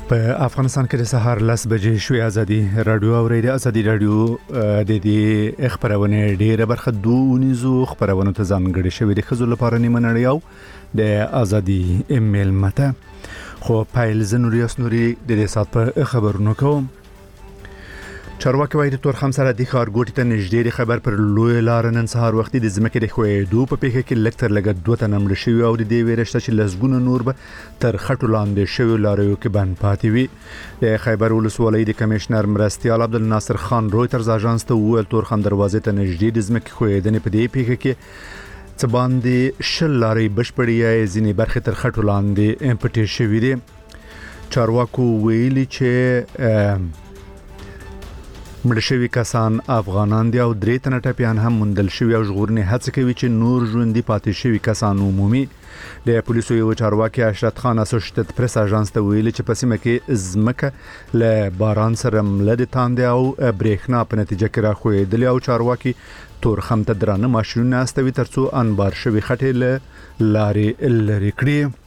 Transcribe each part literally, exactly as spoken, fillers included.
په افغانستان کې د سهار لس بجې شوې ازادي رادیو اوریدي ازادي رادیو د دې خبرونه ډیره برخه دونیزو خبرونه ته ځانګړي شوې د خزو لپاره نیمه نړیو د ازادي ایمیل مته خو پایل زنوریاس نوري د دې سات په خبرونو کوم چارواکي وايي د تورخم سره د ښارګوټي ته نږدې خبر پر لوی لار نن سهار وختي د ځمکې د خوېدو په پیښه کې لکتر لګ دوه تنه مړ شوي او د دې ویرشته چې لزګونه نور به تر خټو لاندې شوي لاریو کې بند پاتې وي د خیبر ولسوالۍ د کمشنر مرستیال عبدالناصر خان رويټرز اژانس ته وویل تورخم دروازې ته نږدې د ځمکې خوېدنې په دې پیښه کې څه باندې شل لارې بشپړې یا ځینې برخې تر خټو لاندې پټې شوي دي چارواکو ویلي چې مړ شوي کسان افغانان دي او درې تنه ټپيان هم موندل شوي او ژغورنې هڅه کوي چې نور ژوندۍ پاتې شوي کسان عمومي د پولیسو یو چارواکي اشرت خان اسوسییټډ پریس اژانس ته ویلي چې په سیمه کې ځمکه له باران سره ملد تاندې او برېښنا په نتیجه کې راخوېدلې او چارواکي تورخم ته درانه ماشینونه استوي ترڅو انبار شوي خټې له لارې لري کړي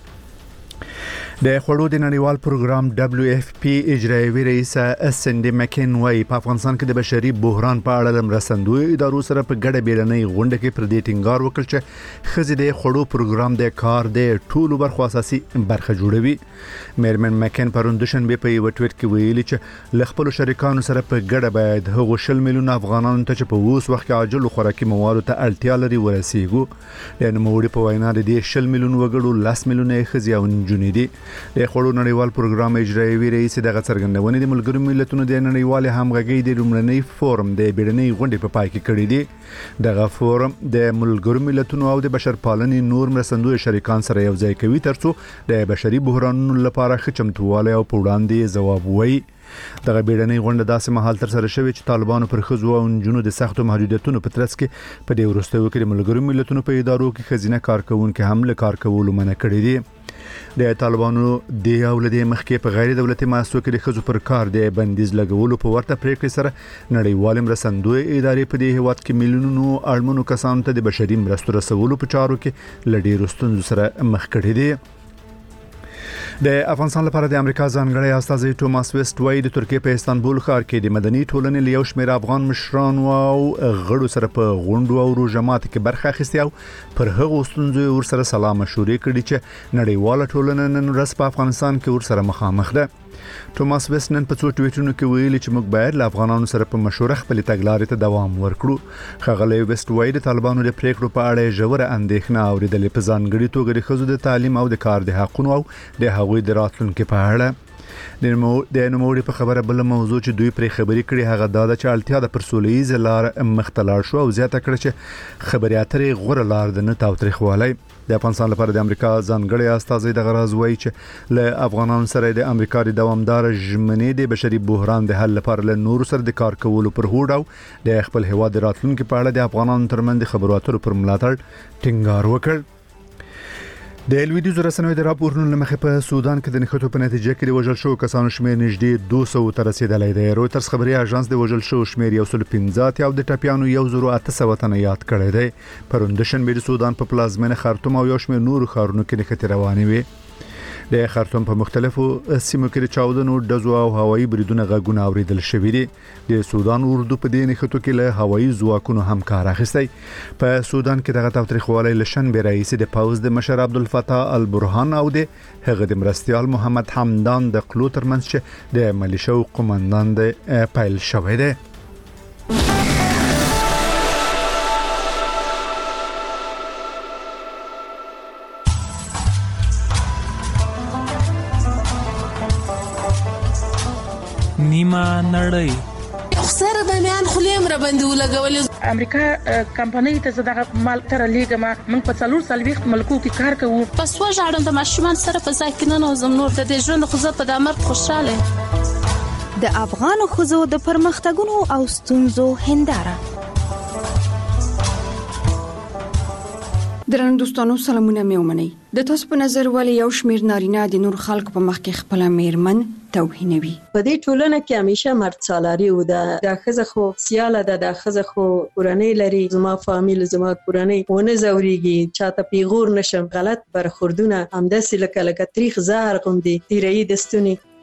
د خړو د نړیوال پروګرام دبليو اف پی اجرایوي رئیس سندي مکین وايي په افغانستان کې د بشري بحران په اړه مرستندوی ادارو سره په ګډه بیړنۍ غونډه کې پر دې ټینګار وکړ چې خزې د خړو پروګرام د کار د ټولو برخو اساسي برخه جوړوي میرمن مکین پرون د شنبه په یو ټویټ کې ویلي چې ل خپل شریکانو سره په ګډه باید هغه شل میلیون افغانانو ته چې په اوس وخت کې عاجل خوراکي موادو ته اړتیا لري ورسیږي لنه موړي په وینا د دې شل میلیون وګړو لاس میلیونه خزې او نجونې دي د خړو نړیوال پروګرام اجرایوي رئیس دغه څرګندونې د ملګرو ملتونو د نړیوال همغږي د لومړنۍ فورم د بیړنۍ غونډې په پای کې کړې دي دغه فورم د ملګرو ملتونو او د بشرپالنې نور مرستندوی شریکان سره یو ځای کوي ترڅو د بشري بحرانونو لپاره ښه چمتووالی او په وړاندې ځواب وایي دغه بیړنۍ غونډه داسې مهال تر سره شوې چې طالبانو پر ښځو او نجونو د سختو محدودیتونو په ترڅ کې په دې وروستیو کې د ملګرو ملتونو په ادارو کې ښځینه کارکونکو هم له کار کولو منع کړي دي د طالبانو د اولادې مخکې په غیر دولتي مؤسسو کې د ښځو پر کار د بندیز لګولو په ورته پریکړې سره نړیوال مرستندوی ادارې په دې هیواد کې میلیونونو اړمنو کسانو ته د بشري مرستو رسولو په چارو کې لډیر ستونزو سره مخ کړي دي د افغانستان لپاره د امریکا ځانګړی استازی توماس ویسټ وایي د ترکیه په استانبول ښار کې د مدني ټولنې له یو شمېر افغان مشرانو او غړو سره په غونډو او روزمات کې برخه اخیستې او پر هغو ستونزو ورسره سلام مشورې کړي چې نړیواله ټولنه نن ورځ په افغانستان کې ورسره مخامخ ده توماس ویسټ نن په څو ټویټونو کې ویلي چې موږ باید له افغانانو سره په مشوره خپل تګلارې ته دوام ورکړو ښاغلی ویسټ وایي د طالبانو د پریکړو په اړه ژوره اندېښنه اورېدلې په ځانګړي توګه د ښځو د تعلیم او د کار د حقونو او د هغوی د راتلونکو په اړه د نوموړي په خبره بل موضوع چې دوی پرې خبرې کړي هغه دا ده چې اړتیا د پرسولیز لار مختلال شو او زیاته کړه چې خبرې اترې غوړه لار د نه تاوتریخوالی د افغانستان لپاره د امریکا ځانګړی استازی د غراز وایي چې له افغانانو سره د امریکا د دوامدار ژمنې د بشري بحران د حل لپاره له نور سره د کار کولو پر هوډ او د خپل هیواد راتلونکو په اړه د افغانانو ترمنځ خبرو اترو پر ملاتړ ټینګار وکړ د لویدیځ رسنیو د راپورونو لمخې په سودان کې د نښتو په نتیجه کې د وژل شوو کسانو شمېر نږدې دوه سوه ته رسیدلی دی رويټرز خبري اژانس د وژل شوو شمېر یو سل پنځه او د ټپیانو یو زر اته سوه تنه یاد کړی دی پرون د شنبې د سودان په پلازمینه خرطوم او یو شمېر نور ښارونو کې نښتې روانې وي د خرطوم په مختلفو سیمو کې د چاودنو ډزو او هوایي بریدونو غږونه اوریدل شوي دي د سودان اردو په دې نښتو کې له هوایي ځواکونو هم کار اخیستی په سودان کې دغه تاوتریخوالی له شنبې راهیسې د پوځ د مشر عبدالفتاح البرهان او د هغه د مرستیال محمد حمدان د قلو ترمنځ چې د ملیشو قومندان د پیل شوی دی نیمه نړۍ خسر د میان خلیم را باندې ولګولې امریکا کمپنۍ ته زداغه مال تر لیګما من په څلور سلويخت ملکو کې کار کوو پس وژاړم د ماشومان سره په ځای کې نه نوزم نور د دې ژوند خو زه په دامر خوشاله د افغان خزو د پرمختګونو او ستونزو هنداره درنو دوستانو سلامونه مې ومنئ د تاسو په نظر ولې یو شمیر نارینه د نور خلکو په مخ کې خپل میرمن توهینوي په دې ټولنه کې همیشه مرد سالاری و د داخزه خو سیاله د داخزه خو کورنۍ لري زما فامیل زما کورنۍ ونه زوريږي چاته پیغور نشم غلط برخوردونه همداسې لکه لکه تاریخ زهر غوندي تیرې دستونی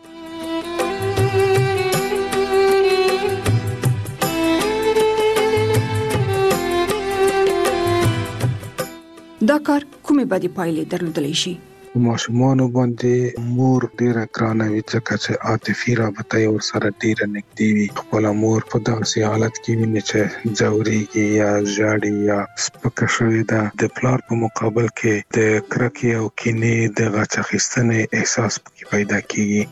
دا کار کومې بدې پایلې درلودلی شي؟ ماشومانو باندې مور ډیره ګرانه وي ځکه چې عاطفي رابطه یې ورسره ډیره نږدې وي. خپله مور په داسې حالت کې ویني چې ځورېږي یا ژاړي یا سپکه شوې ده، د پلار په مقابل کې د کرکې او کینې د غچ اخیستنې احساس پکې پیدا کېږي.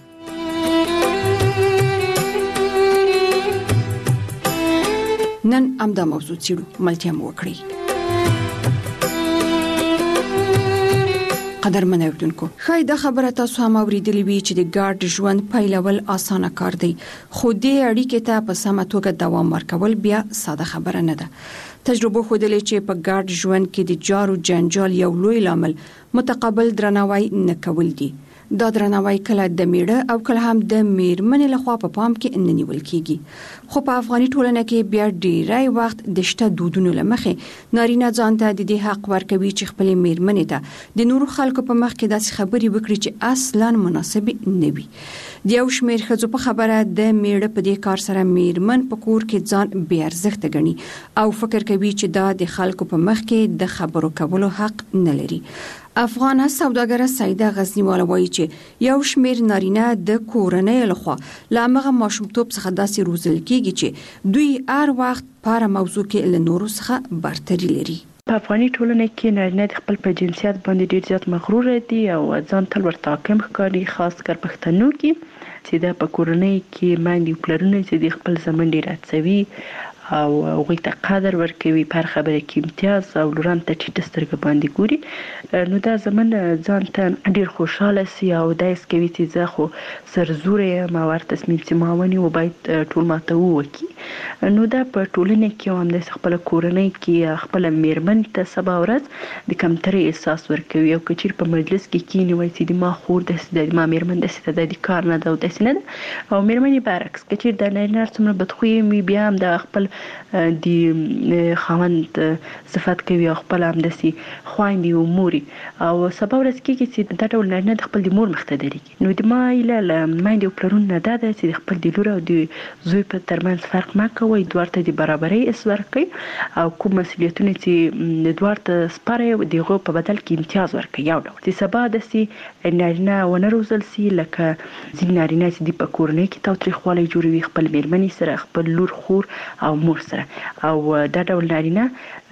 نن همدا موضوع څېړو، ملتیا مو وکړئ. قدرمن اوریدونکو، ښایي دا خبره تاسو هم اورېدلې وي چې د ګډ ژوند پیلول اسانه کار دی، خو دې اړیکې ته په سمه توګه دوام ورکول بیا ساده خبره نه ده. تجربه ښودلې چې په ګډ ژوند کې د جار او جنجال یو لوی لامل متقابل درناوی نه کول دي. دا درناوی کله د میړه او کله هم د میرمنې لخوا په پام کې نه نیول کیږي. خو په افغاني ټولنه کې بیا ډیری وخت د شته دودونو لمخې نارینه ځان ته د دې حق ورکوي چې خپل میرمنې ته د نورو خلکو په مخ کې داسې خبرې وکړي چې اصلا مناسب نه وي. د یو شمېر ښځو په خبره د میړه په دې کار سره میرمن په کور کې ځان بې ارزښته ګڼي او فکر کوي چې دا د خلکو په مخ کې د خبرو کولو حق نه لري. افغانه سوداګره سیده غزنیواله وایي چې یو شمېر نارینه د کورنۍ لخوا له همغه ماشومتوب څخه داسې روزل کېږي چې دوی هر وخت په هره موضوع کې له نورو څخه برتري لري. په افغاني ټولنه کې نارینه د خپل په جنسیت باندې ډیر زیات مغرور دي او ځان تل ورته حاکم ښکاري، خاص کر پښتنو کې چې د په کورنۍ کې میندې او پلرونه چې د خپل زمن ډیر هڅوي او هغوی ته قدر ورکوي، په هر خبره کې امتیاز او لوران ته ټیټه سترګه باندې ګوري، نو دا زمن ځان ته ډیر خوشحاله سي او دا یې کوي چې زه خو سرزوره یم او هر تصمیم چې ما ونیو باید ټول ماته ووکي. نو دا په ټولنه کې هم د خپل کورنۍ کې خپل میرمن ته سبا ورځ د کمترۍ احساس ورکوي او که چیرې په مجلس کې کینی وایي چې د ما خور داسې ده، د ما میرمن داسې ده، د کار نه ده او داسې نه ده، او میرمن یې برعکس که چیرې د نارینه څومره بدخویه وي بیا هم د خپل د خاوند صفت کوي او خپل همداسې خویندې او موري او سبا ورځ کېږي چې دا ډول نارینه د خپل د مور مخ ته درېږي. نو د ما هیله له میندې او پلرونو نه دا ده چې د خپل د لور او د زوی په ترمنځ فرق مه کوئ، دواړو ته د برابرۍ حس ورکوئ او کوم مسؤلیتونه چې دواړو ته سپارئ د هغو په بدل کې امتیاز ورکوئ. یو ډول چې سبا داسې نارینه ونه روزل سي لکه ځینې نارینه چې دي په کورنۍ کې تاوتریخوالی جوړوي خپل میرمنې سره، خپل لور، خور او مور سره، او دا ډول نارینه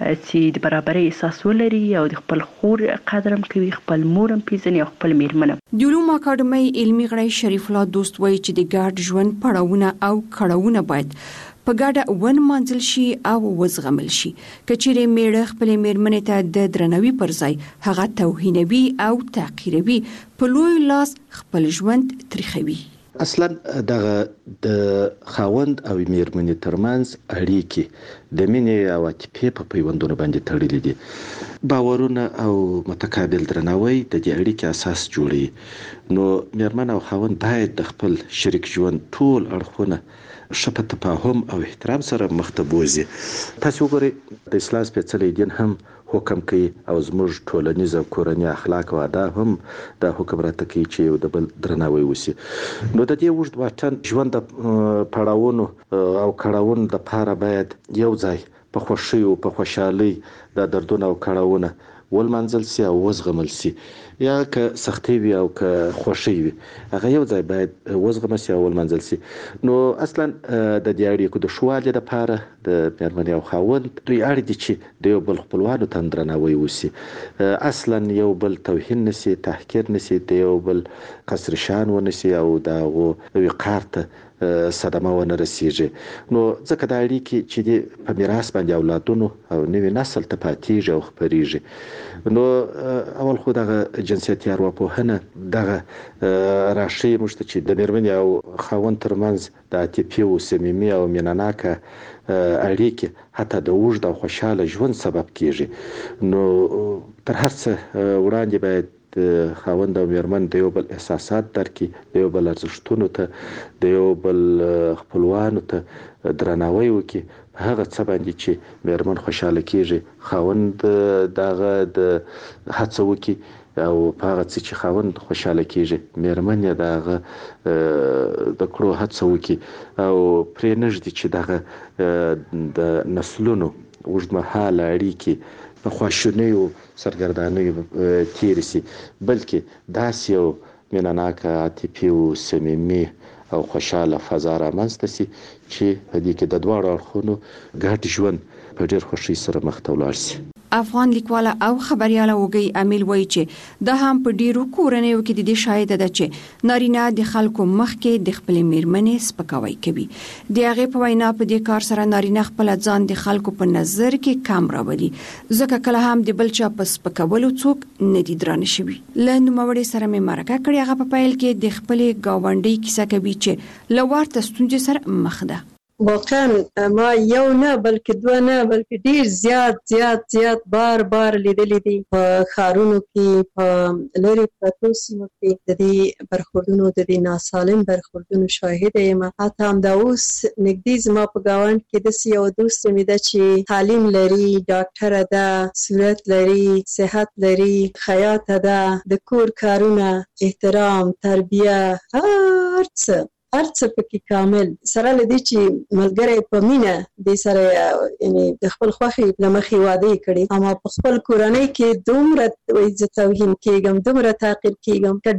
چې د برابرۍ احساس ولري او د خپل خور قدر هم کوي، خپل مور هم پیژني او خپل میرمن. د علومو اکاډمۍ علمي غړی شریف الله دوست وایي چې د ګډ ژوند پړاوونه او کړاوونه باید په ګډه ونمانځل شي او وزغمل شي. که چیرې میړه خپلې میرمنې ته د درناوي پر ځای هغه توهینوي او تحقیروي، په لوی لاس خپل ژوند تریخوي. اصلا دغه د خاوند او میرمنې ترمنځ اړیکې د مینې او عاطفې په پیوندونو باندې تړلې دي. باورونه او متقابل درناوی د دې اړیکې اساس جوړوي. نو میرمن او خاوند باید د خپل شریک ژوند ټول اړخونه ښه په تفاهم او احترام سره مخ ته بوځي. تاسو وګورئ د اسلام سپېڅلی دین هم حکم کوي او زموږ ټولنیز او کورنی اخلاق او آداب هم دا حکم راته کوي چې یو د بل درناوی وشي. نو د دې اوږد واټن ژوند د پړاوونو او کړاوونو دپاره باید یو ځای په خوښۍ او په خوشحالۍ دا دردونه او کړاوونه ولمانځل سي او وزغمل سي، یا که سختي وي او که خوښي وي هغه یو ځای باید وزغمل سي او ولمانځل سي. نو اصلا د دې اړیکو د ښه والي لپاره د میرمنې او خاوند دوی اړ دي چې د یو بل خپلوانو ته درناوی وسي، اصلا یو بل توهین نسي، تحقیر نسي، د یو بل قصر شان ونسي او د هغو وقار ته صدمه ونه رسیږي. نو ځکه دا اړیکې چې دي په میراث باندې اولادونو او نوي نسل ته پاتېږي او خپرېږي. نو اول خو دغه جنسیتي ارواپوهنه دغه راښیي موږ ته چې د میرمنې او خاوند ترمنځ د عاطفي او صمیمي او مینهناکه اړیکې حتی د اوږد او خوشحاله ژوند سبب کېږي. نو تر هر څه وړاندې باید د خاوند او میرمن د یو بل احساسات درک کړي، د یو بل ارزښتونو ته، د یو بل خپلوانو ته درناوی وکړي په هغه څه باندې چې میرمن خوشحاله کېږي، خاوند دغه د هڅه وکړي او په هغه څه چې خاوند خوشحاله کېږي میرمن یې د هغه د کړو هڅه وکړي او پرې نږدي چې دغه د نسلونو اوږدمهاله اړیکې په خواشینیو سرګردانیو تیر سي، بلکې داسې یو مینه‌ناکه عاطفي او صمیمي او خوشاله فضا رامنځته سي چې په دې کې د دواړو اړخونو ګډ ژوند په ډېر خوښۍ سره مخ ته ولاړ سي. افغان لیکواله او خبرياله وګي امیل وایي چې د هم په ډیرو کورنیو کې د دې شاهد ده چې نارینه د خلکو مخ کې د خپل میرمنې سپکاوی کوي. د هغه په وینا په دې کار سره نارینه خپل ځان د خلکو په نظر کې کم راولي، ځکه کله هم د بل چا په سپکولو څوک نه دي درانه شوي. له نوموړي سره مې مرکه کړې، هغه په پیل کې د خپل گاونډي کیسه کوي چې لوړ تستونجه سره مخ ده. واقعا ما یو نه بلکې دوه نه بلکې ډیر زیات زیات زیات بار بار لیدلې دي په ښارونو کې، په لرې پرتو سیمو کې د دې برخوردونو د دې ناسالم برخوردونو شاهده یم. حتی همدا اوس نږدې زما په ګاونډ کې داسې یو دوست مې ده چې تعلیم لري، ډاکټره ده، صورت لري، صحت لري، خیاطه ده، د کور کارونه، احترام، تربیه، هر څه هر څه پکې کامل سره لدی چې ملګری په مینه د سره یعنی د خپل خوخي لمخي واده کړي، اما په خپل کورنۍ کې دومره عزت توهین کېږم، دومره تحقیر کېږم که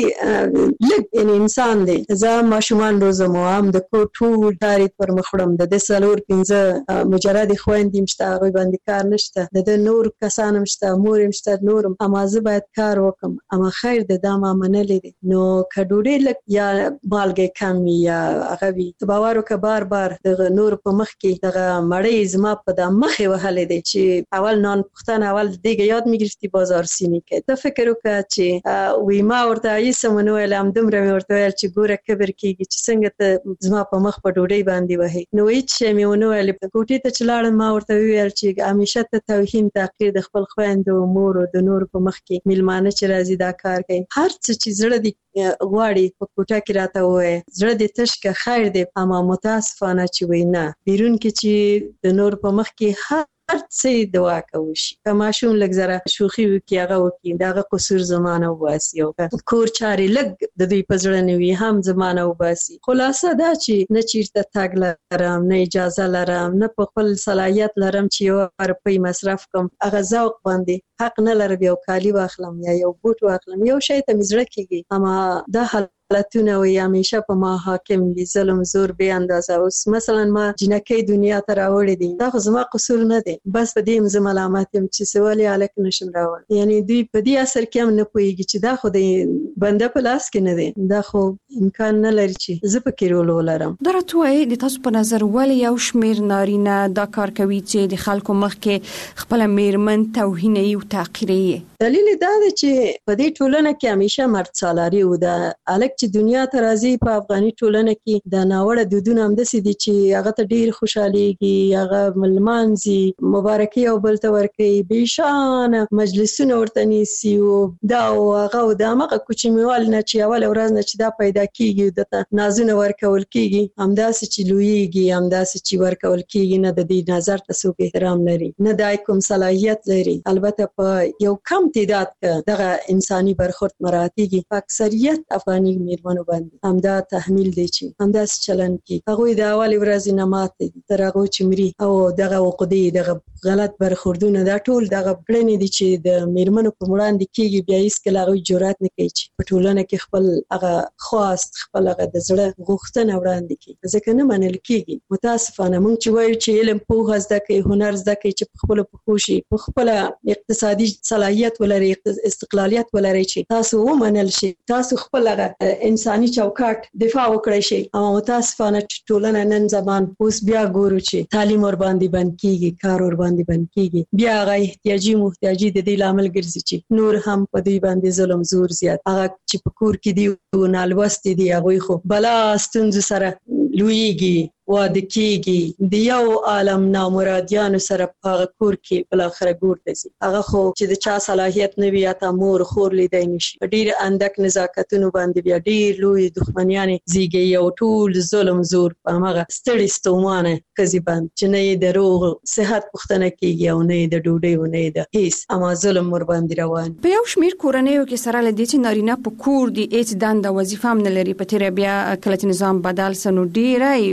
ډوډۍ لږ یعنی انسان دی. زه ماشومان روزم هم د کور ټول کاري پر مخ وړم، د دې څلور پنځه مجرد خویندې مشته، هغوی باندې کار نشته، د نور کسان مشته، مور مشته، نورم، اما زه باید کار وکم. اما خیر د دا ما منلې دي نو که ډوډۍ لږ یا مالګه یا هغه وي ته باور وکړه بار بار د نور په مخ کې دغه مړۍ زما په د مخې وهلې دی چې اول نان پختن اول دیگه یاد میگرفتی بازار سینی که ته فکر وکړه چې وی ما ورته ایسه منو ویل هم دومره مې ورته ویل چې ګوره کبر کېږي چې څنګه ته زما په مخ په ډوډۍ باندې وهې. نو هېڅ شی مې ونه ویل. کوټې ته چې لاړم ما ورته وویل چې همیشه ته توهین تحقیر د خپل خویندو مور او د نور په مخ کې میلمانه چې راځي دا کار کوي. هر څه چې زړه دې غواړي په کوټه کې راته ووایه، زړه دې تش که خیر دی، اما متاسفانه چې وی نه بیرون کې چې د نور په مخ کې هر هر څه دوا کوي. که ماشوم لږ زره شوخي وکړي هغه وکړي دغه قصور زمانه وباسي، او کور چارې لږ د دوی په زړه نه وي هم زمانه وباسي. خلاصه دا چې نه چیرته تګ لرم، نه اجازه لرم، نه په خپل صلاحیت لرم چې یو روپۍ مصرف کوم. هغه ذوق باندې حق نه لرم یو کالي واخلم یا یو بوټ واخلم، یو شی ته مې زړه کېږي. اما دا حالتونه وي همیشه په ما حاکم دي، ظلم زور بې اندازه. اوس مثلا ما جنکۍ دنیا ته راوړې دي، دا خو زما قصور نه دی، بس په دې زه ملامت یم چې څه ولې هلک نشم راوړی. یعنی دوی په دې اثر کې هم نه پوهېږي چې دا خو د بنده په لاس کې نه دی، دا خو امکان نه لري چې زه پکې رول ولرم. دا راته وایي د تاسو په نظر ولې یو شمېر نارینه دا کار کوي چې د خلکو مخ کې خپله میرمن توهینوي او تحقیروي؟ دلیل دا دی چې په دې ټولنه کې همیشه مرد سالاري و. د هلک چې دنیا ته راځي په افغاني ټولنه کې د ناوړه دودونه همداسې دي چې هغه ته ډېر خوشحالېږي، هغه لمانځي، مبارکي یو بل ته ورکوي، بېشانه مجلسونه ورته نیسي او دا او هغه او د همغه کوچنیوال نه چې اوله ورځ نه چې دا پیدا کېږي درته نازونه ورکول کېږي، همداسې چې لویېږي، همداسې چې ورکول کېږي، نه د دې نظر ته څوک احترام لري، نه دا کوم صلاحیت لري. البته په یو کم تعداد کې دغه انساني برخورد مراعاتېږي، په اکثریت افغاني میرمنو باندې همدا تحمیل دی چې همداسې چلند کوي. هغوی د اولې ورځې نه ماتې دي تر هغو چې مري، او دغه عقدې، دغه غلط برخوردونه، دا ټول دغه کړنې دي چې د میرمنو په وړاندې کېږي. بیا هېڅکله هغوی جرأت نه کوي چې په ټولنه کې خپل هغه خواست، خپل هغه د زړه غوښتنه وړاندې کړي، ځکه نه منل کېږي. متاسفانه موږ چې وایو چې علم پوهه زده کړي، هنر زده کړي، چې په خپلو پښو شي، په خپله اقتصادي صلاحیت ولري، استقلالیت ولري، چې تاسو ومنل شي، تاسو خپل هغه انساني چوکاټ دفاع وکړئ شي. اما متاسفانه ټولنه نن زمان اوس بیا ګورو چې تعلیم ور باندې بند کېږي، کار ور باندې بند کېږي، بیا هغه احتیاجي محتاجي د دې لامل ګرځي چې نور هم په دوی باندې ظلم زور زیات. هغه چې په کور کې دي نالوستي دي، هغوی خو بلا ستونزو سره لویږي، واده کېږي، د یو عالم نامرادیانو سره په هغه کور کې بالاخره ګور ته ځي. هغه خو چې د چا صلاحیت نه وي، حتی مور خور لیدی نه شي. په ډېر اندک نزاکتونو باندې بیا ډېر لوی دښمنیانې زیږوي او ټول ظلم زور په همغه ستړي ستومانه ښځې باندې چې نه یې د روغ صحت پوښتنه کېږي او نه یې د ډوډۍ او نه یې د هېڅ، اما ظلم ور باندې روان. په یو شمېر کورنیو کې سره له دې چې نارینه په کور دي هېڅ دنده وظیفه هم نه لري، په تېره بیا کله چې نظام بدل سه نو ډېری په کور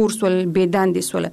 کور سول بيداندې سول.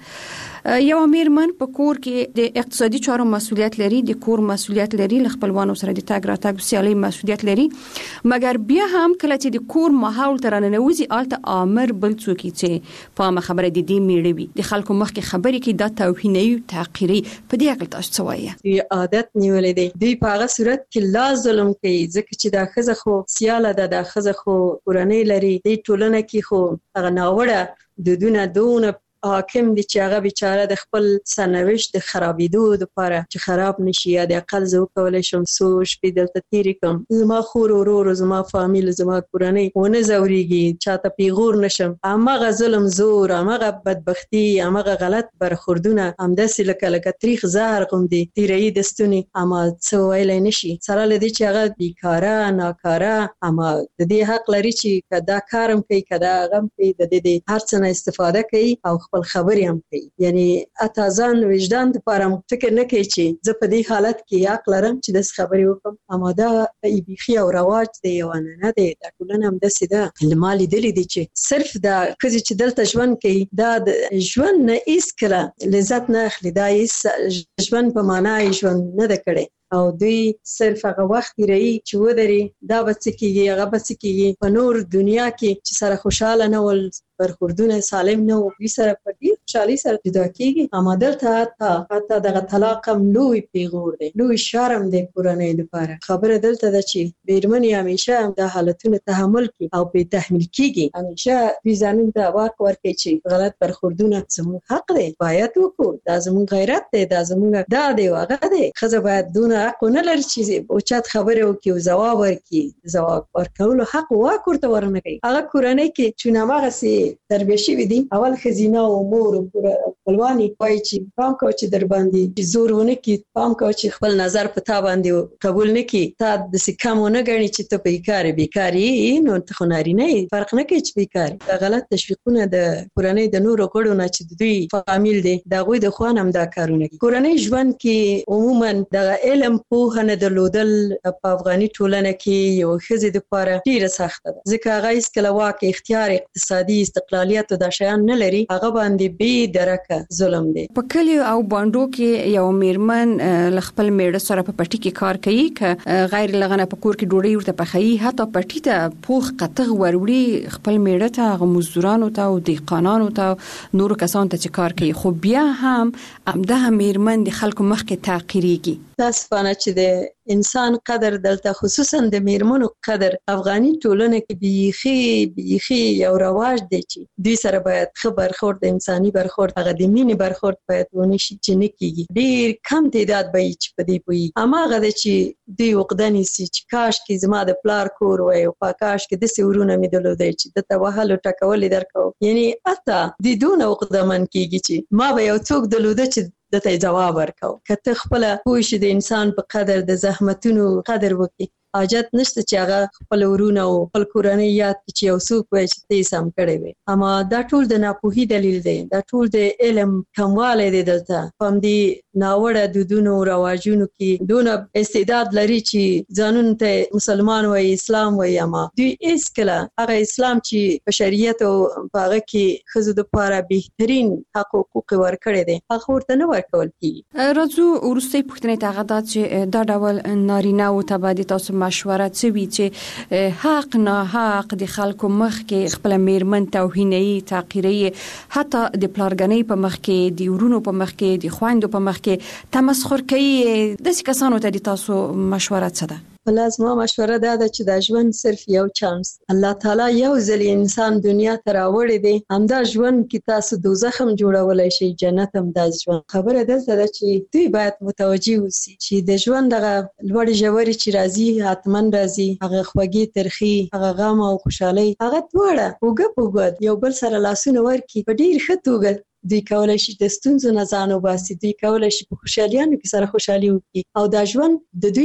یو میرمن په کور کې د اقتصادي چارو مسولیت لري، د کور مسولیت لري، خپلوانو سره د تاګ راتګ سیالي مسولیت لري، مګر بیا هم کله چې د کور ماحول تر ننوزي آلته امر بل څوک چې په ما خبره د دې میړه وي د خلکو مخ کې خبرې کې د توهیني تعقیري په دې اړه تاسو څه وایي؟ دی عادت نیولې دی دوی په هغه صورت کې لا ظلم کوي، ځکه چې دا خزه خو سیاله ده، دا خزه خو کورنۍ لري، د ټولنه کې خو هغه ناوړه دودونه دونه حاکم دي چې هغه بیچاره د خپل سرنوشت د خرابېدو لپاره چې خراب نشي یا د اقل زه وکولی شم څو شپې دلته تېرې کړم، زما خور ورور زما فامیل زما کورنۍ ونه ځورېږي، چاته پیغور نشم، هماغه ظلم زور، هماغه بدبختي، هماغه غلط برخوردونه همداسې لکه لکه تریخ زهر غوندې تېروي د ستوني، اما څه ویلی نشي سره له دې چې هغه بیکاره ناکاره، اما د دې حق لري چې که دا کار هم کوي که دا هغه هم کوي، د دې د هر څه نه استفاده کوي او خپل خبرې هم کوي. یعنی اته ځان وجدان لپاره فکر نه کوي چې زه په دې حالت کې حق لرم چې داسې خبرې وکړم، اما دا بیخي او رواج دی، یو عنعنه دی، دا ټولنه همداسې ده. ما لیدلي دي چې صرف دا ښځې چې دلته ژوند کوي دا د ژوند نه هېڅکله لذت نه اخلي، دا هېڅ ژوند په معنا یې ژوند نه ده کړی او دوی صرف هغه وخت تېروي چې ودري دا به څه کېږي هغه به څه کېږي. په نور دنیا کې چې سره خوشحاله نه ول، برخوردونه سالم نه وو، دوی سره په ډېر خوشحالۍ سره جدا کېږي، اما دلته حتی حتی دغه طلاق هم لوی پیغور دی، لوی شرم دی کورنۍ لپاره. خبره دلته ده چې میرمنې همیشه هم دا حالتونه تحمل کړي او پرې تحمیل کېږي، همیشه دوی ځانونو ته واک ورکوي چې غلط برخوردونه زموږ حق دی، باید وکړو، دا زموږ غیرت دی، دا زموږ دا دی او هغه دی. ښځه باید دونه حق ونه لري چې اوچت خبرې وکړي او ځواب ورکړي، ځواب ورکولو حق واک ورته ورنه کوي. هغه کورنۍ کې چې هماغسې تربیه شوي دي، اول ښځینه او مور او خپلوانې وایي چې پام کوه چې در باندې زور ونه کړي، پام کوه چې خپل نظر په تا باندې قبول نه کړي، تا داسې کم ونه ګڼي چې ته بیکار یې، بیکار یې نو ته خو نارینه یې، فرق نه کوي چې بیکار یې. دا غلط تشویقونه د کورنۍ د نورو غړو نه چې د دوی فامیل دي د هغوی د خوا نه هم دا کارونه کوي. کورنۍ ژوند کې عموما دغه علم پوهه نه درلودل په افغاني ټولنه کې یو ښځې دپاره ډېره سخته ده، ځکه هغه هېڅکله واک، اختیار، اقتصادي استقلالیت او دا شیان نه لري، هغه باندې بې درکه ظلم دی. په کلیو او بانډو کې یو میرمن له خپل میړه سره په پټي کې کار کوي، که غیر لغنه په کور کې ډوډۍ ورته پخوي، حتی پټي ته پوخ قطغ وروړي خپل میړه ته، هغه مزدورانو ته او دهقانانو ته، نورو کسانو ته چې کار کوي، خو بیا هم همدغه میرمن د خلکو مخکې تعقیریږي. متاسفانه چې د انسان قدر دلته خصوصا د میرمنو قدر افغاني ټولنه کې بیخي بیخي یو رواج دی چې دوی سره باید ښه برخورد، انساني برخورد، هغه د مینې برخورد باید ونه شي چې نه کېږي. ډېر کم تعداد به وي چې په دې پوهېږي، هماغه ده چې دوی عقده نیسي چې کاشکې زما د پلار کور وی او کاشکې داسې ورونه مې درلودی چې دته وهل او ټکول یې درکوم، یعنې حتی دوی دونه عقدهمن کېږي چې ما به یو څوک درلوده چې دته جواب ورکاو. که ته خپله پوه شې د انسان په قدر، د زحمتونو قدر وکړي، حاجت نشته چې هغه خپل ورونه او خپل کورنۍ یاد کړي چې یو څوک وایي چې ته یې سم کړی وې. اما دا ټول د ناپوهي دلیل دی، دا ټول د علم کموالی دی. دلته په همدې ناوړه دودونو او رواجونو کې دونه استعداد لري چې ځانونو ته مسلمان وایي، اسلام وایي، اما دوی هېڅکله هغه اسلام چې په شریعت او په هغه کې ښځو دپاره بهترین حق او حقوق یې ورکړی دی، هغه ورته نه ورکول کېږي. راځو وروستۍ پوښتنې ته، هغه دا چې دا ډول نارینه‌وو ته به د تاسو مشوره څه وي چې حق نه حق د خلکو مخ کې خپل میرمن توهیني تعقیري، حتی د پلارګنۍ په مخ کې، د ورونو په مخ کې، د خویندو په مخ کې تمسخر کوي، داسې کسانو ته د تاسو مشوره څه ده؟ بله زما مشوره دا ده چې دا ژوند صرف یو چانس، الله تعالی یو ځل انسان دنیا ته راوړی دی، همدا ژوند کې تاسو دوزخ هم جوړولی شئ، جنت هم دا ژوند. خبره دلته ده چې دوی باید متوجه اوسي چې د ژوند دغه لوړې ژورې چې راځي، حتما راځي، هغه خوږې ترخې، هغه غم او خوشحالۍ، هغه دواړه اوږه په اوږه یو بل سره لاسونه ورکړي په ډېر ښه توګه. دوی کولی شي د ستونزو نه ځان وباسي، دوی کولی شي په خوشحالیانو کې سره خوشحالي وکړي او دا ژوند د دوی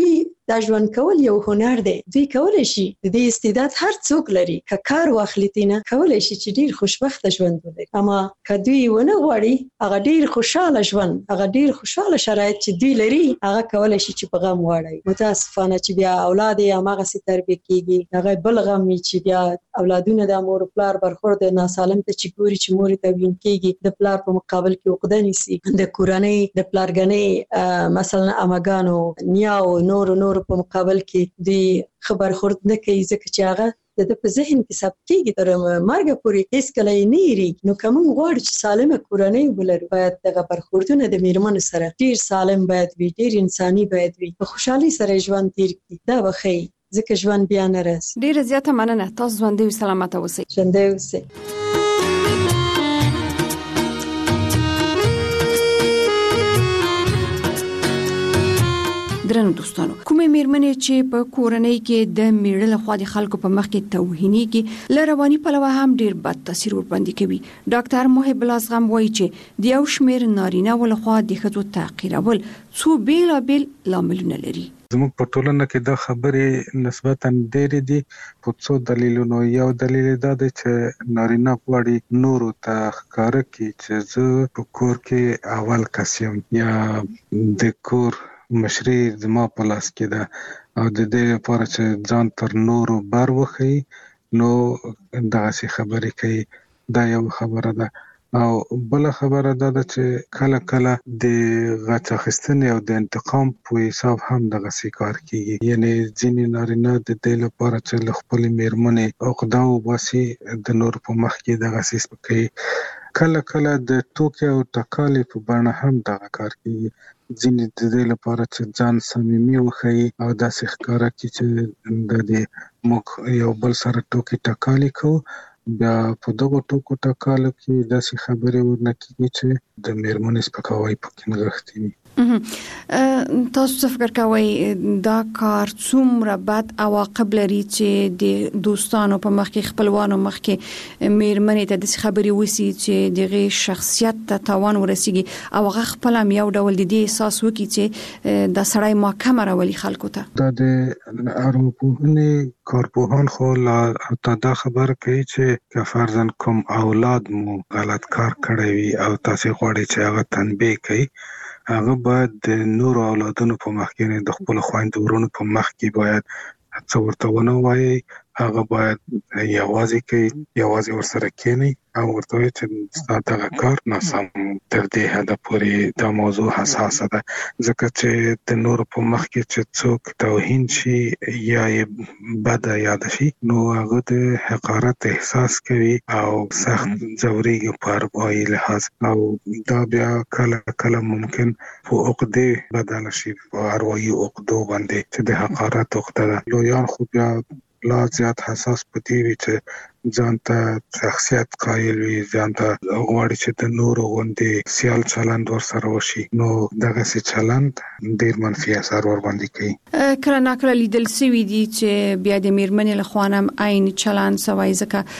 دا ژوند کول یو هنر دی. دوی کولای شي د دې استعداد هر څوک لري که کار واخلي تینه کولای شي چې ډیر خوشبخته ژوند ولري. اما که دوی ونه غواړي هغه ډیر خوشاله ژوند، هغه ډیر خوشاله شرایط چې دوی لري هغه کولای شي چې په غم واړي. متاسفانه چې بیا اولاد یې هغه سي تربیه کیږي هغه بل غم چې بیا اولادونه د مور پلار برخورد ناسالم ته چې ګوري چې مور ته وین کیږي د پلار په مقابل کې عقده نیسي، د کورنۍ د پلارګنۍ مثلا اماګانو نیاو نور نور په مقابل کې دی خبر خورد نه کوي ځکه چې هغه د په ذهن کې ثبت کیږي تر مرګ پورې هیڅ کله یې نه یری. نو کوم غواړي چې سالمه کورنۍ ولري باید دغه برخوردونه د میرمن سره ډیر سالم باید وي، ډیر انساني باید وي، په خوشحالي سره ژوند تیر کړي. دا وخی ځکه ژوند بیا نه راځي. ډیره زیاته مننه. تاسو ژوندۍ او سلامت اوسئ. ژوندۍ اوسئ. درنو دوستانو، کومې میرمنې چې په کورنۍ کې د میړه لخوا د خلکو په مخ کې توهینېږي له رواني پلوه هم ډیر بد تاثیر ورباندې کوي. ډاکټر محب الازغم وایي چې د یو شمېر نارینه ولخوا د ښځو تحقیرول څو بیلابیل لاملونه لري. زموږ په ټولنه کې دا خبرې نسبتاً ډېرې دي په څو دلیلونو. یو دلیل دا دی چې نارینه غواړي نورو ته ښکاره کړي چې زه په کور کې اول کس یم یا د کور مشري زما په لاس کې ده او د دې لپاره چې ځان تر نورو بر وښیي نو دغسې خبرې کوي. دا یو خبره ده. او بل خبره دا ده چې کله کله د غچ اخیستنې او د انتقام په حساب هم دغسې کار کیږي. یعنی ځینې نارینه د دې لپاره چې له خپلې میرمنې عقده وباسي د نورو په مخ کې دغسې سپکوي. کله کله د ټوکې او ټکالې په بڼه هم دغه کار کیږي. ځینې د دې لپاره چې ځان صمیمي وښیي او داسې ښکاره کړي چې د دې موږ یو بل سره ټوکې ټکالې کوو. بیا په دغو ټوکو ټکالو کې داسې خبرې ورنه کېږي چې د میرمنې سپکاوی پکې نغښتی وي. تاسو څه فکر کوئ دا کار څومره بد عواقب لري چې د دوستانو په مخ کې خپلوانو مخ کې میرمنې ته د خبرې وسی چې دغه شخصیت ته تاوان ورسیږي او هغه خپل هم یو ډول د دې احساس وکړي چې د سړی محکمه راولي خلکو ته؟ دا د ارواپوهنې کارپوهان خو لا دا خبره کوي چې که فرضاً کوم اولاد مو غلط کار کړی وي او تاسو غواړئ چې هغه تنبیه کړئ هغه باید د نورو اولادونو په مخ کې د خپل خویندو ورونو په مخ کې باید څه ورته ونه وایي. هغه باید یوازې کوي یوازې ورسره کېني او ورته وایي چې ستا دغه کار ناسم. تر دې حده پورې دا موضوع حساسه ده ځکه چې د نورو په مخ کې چې څوک توهین شي یا یې بده یاد شي نو هغه د حقارت احساس کوي او سخت ځورېږي په اروايي لحاظ او دا بیا کله کله ممکن په عقدې بدله شي په اروايي عقدو باندې چې د حقارت عقده ده. لویان خو بیا لا زیات حساس پدې وي چې ځان ته شخصیت قایل وي، ځان ته غواړي چې د نورو غوندې سیال چلند ورسره وشي نو دغسې چلند ډېر منفي اثر ورباندې کوي. کله ناکله لیدل سوي دي چې بیا د میرمنې له خوا هم عین چلند سوی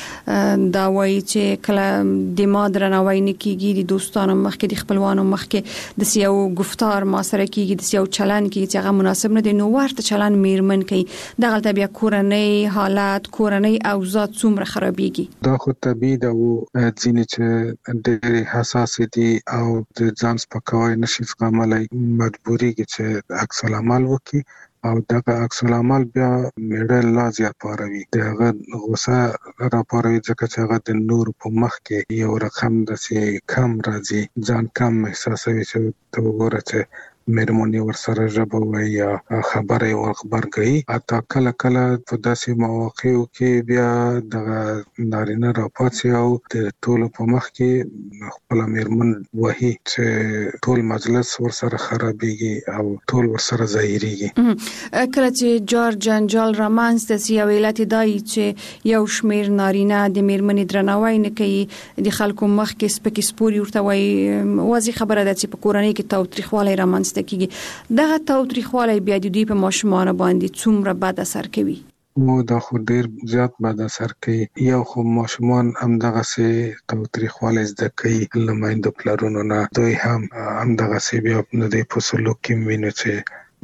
ځکه دا وایي چې کله د ما درناوی نه کېږي د دوستانو مخکې د خپلوانو مخکې داسې یو گفتار ما سره کېږي داسې یو چلند کېږي چې هغه مناسب نه دی نو ورته چلند میرمن کوي. دغلته بیا کورنۍ حالت کورنۍ اوضاع څومره خرابېږي. دا خو طبیعي ده او ځینې چې ډېرې حساسې دي او د ځان سپکاوی نشي زغملی مجبورېږي چې عکس العمل وکړي او دغه عکس العمل بیا میړه لا زیات پاروي. د هغه غوسه راپاروي ځکه چې هغه د نورو په مخ کې یو رقم داسې کم راځي، ځان کم احساسوي چې ته وګوره چې میرمنې ورسره ژبه وایي یا خبره یې ورغبرګوي. حتی کله کله په داسې مواقعو کې بیا دغه نارینه راپاڅي او د ټولو په مخ کې خپله میرمن وهي چې ټول مجلس ورسره خرابېږي او ټول ورسره ظاهرېږي. کله چې جار جنجال رامنځته سي یو علت دا وي چې یو شمېر نارینه د میرمنې درناوی نه کوي، د خلکو مخ کې سپکې سپورې ورته وایي. واضح خبره ده چې په کورنۍ کې تاوتریخوالی رامنځته کیږي. دغه تاوتریخوالی بیا د دوی په ماشومانو باندې څومره بد اثر کوي؟ نو دا خو ډیر زیات بد اثر کوي. یو خو ماشومان همدغسې تاوتریخوالی زده کوي له میندو پلرونو نه. دوی هم همدغسې بیا د دوی په سلوک کې وینو چې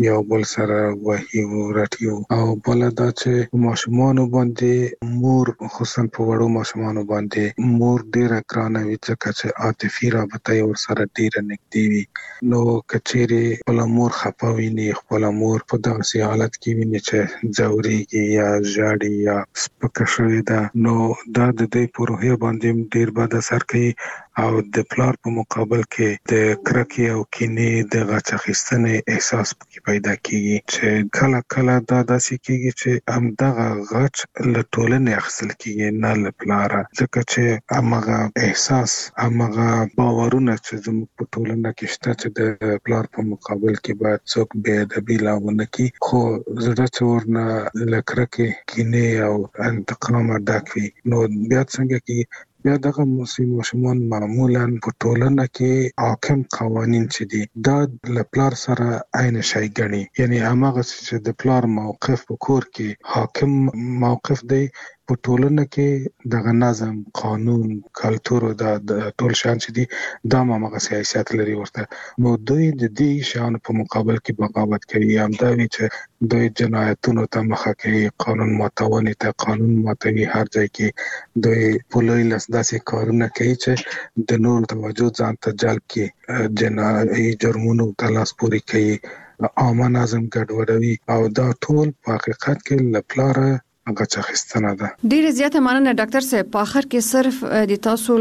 یو بل سره وحي ورټیو او بل دا چې ماشومان باندې مور خصوصا په وړو ماشومان باندې مور ډیره ګرانه وي ځکه چې عاطفي رابطه ور سره ډیره نږدې وي نو کچېری خپل مور خپاوي نه خپل مور په داسې حالت کې وي چې ځوريږي یا ژاړي یا سپکه شوې ده نو دا د دې په روحیه باندې ډیر بد اثر کوي او د پلار په مقابل کې د کرکې او کینې د غچ اخیستنې احساس پکې پیدا کیږي چې کله کله دا داسې کیږي چې هم دغه غچ له ټولنې اخیستل کیږي نه له پلاره ځکه چې هغه احساس هغه باورونه چې زموږ په ټولنه کې شته چې د پلار په مقابل کې باید څوک بې ادبي لاونه کوي خو زړه چې ورنه له کرکې کینې او انتقام ډک وي نو بیا څنګه کې بیا دغه ماشومان معمولا په ټولنه کې حاکم قوانين چې دي دا له پلار سره عین شی ګڼي یعنی هغه چې د پلار موقف په کور کې حاکم موقف دی په ټولنه کې دغه نظم قانون کلتور او د ټول شان چې دي دا ماغه سیاست لري ورته نو دوی د دې شان په مقابل کې بغاوت کوي هم دا وی چې دوی جنایتونو ته مخه کوي قانون ماتونې ته قانون ماتوي هر ځای کې دوی په لوی لاس داسې کارونه کوي چې د نور توجه ځان ته جلب کړي جنایي جرمونو ته لاس پوري کوي عامه نظم ګډوډوي او دا ټول په حقیقت کې لپاره هغه څه خستنه ده. ډیره زیاته مننه ډاکټر صاحب. په اخر کې صرف د تاسو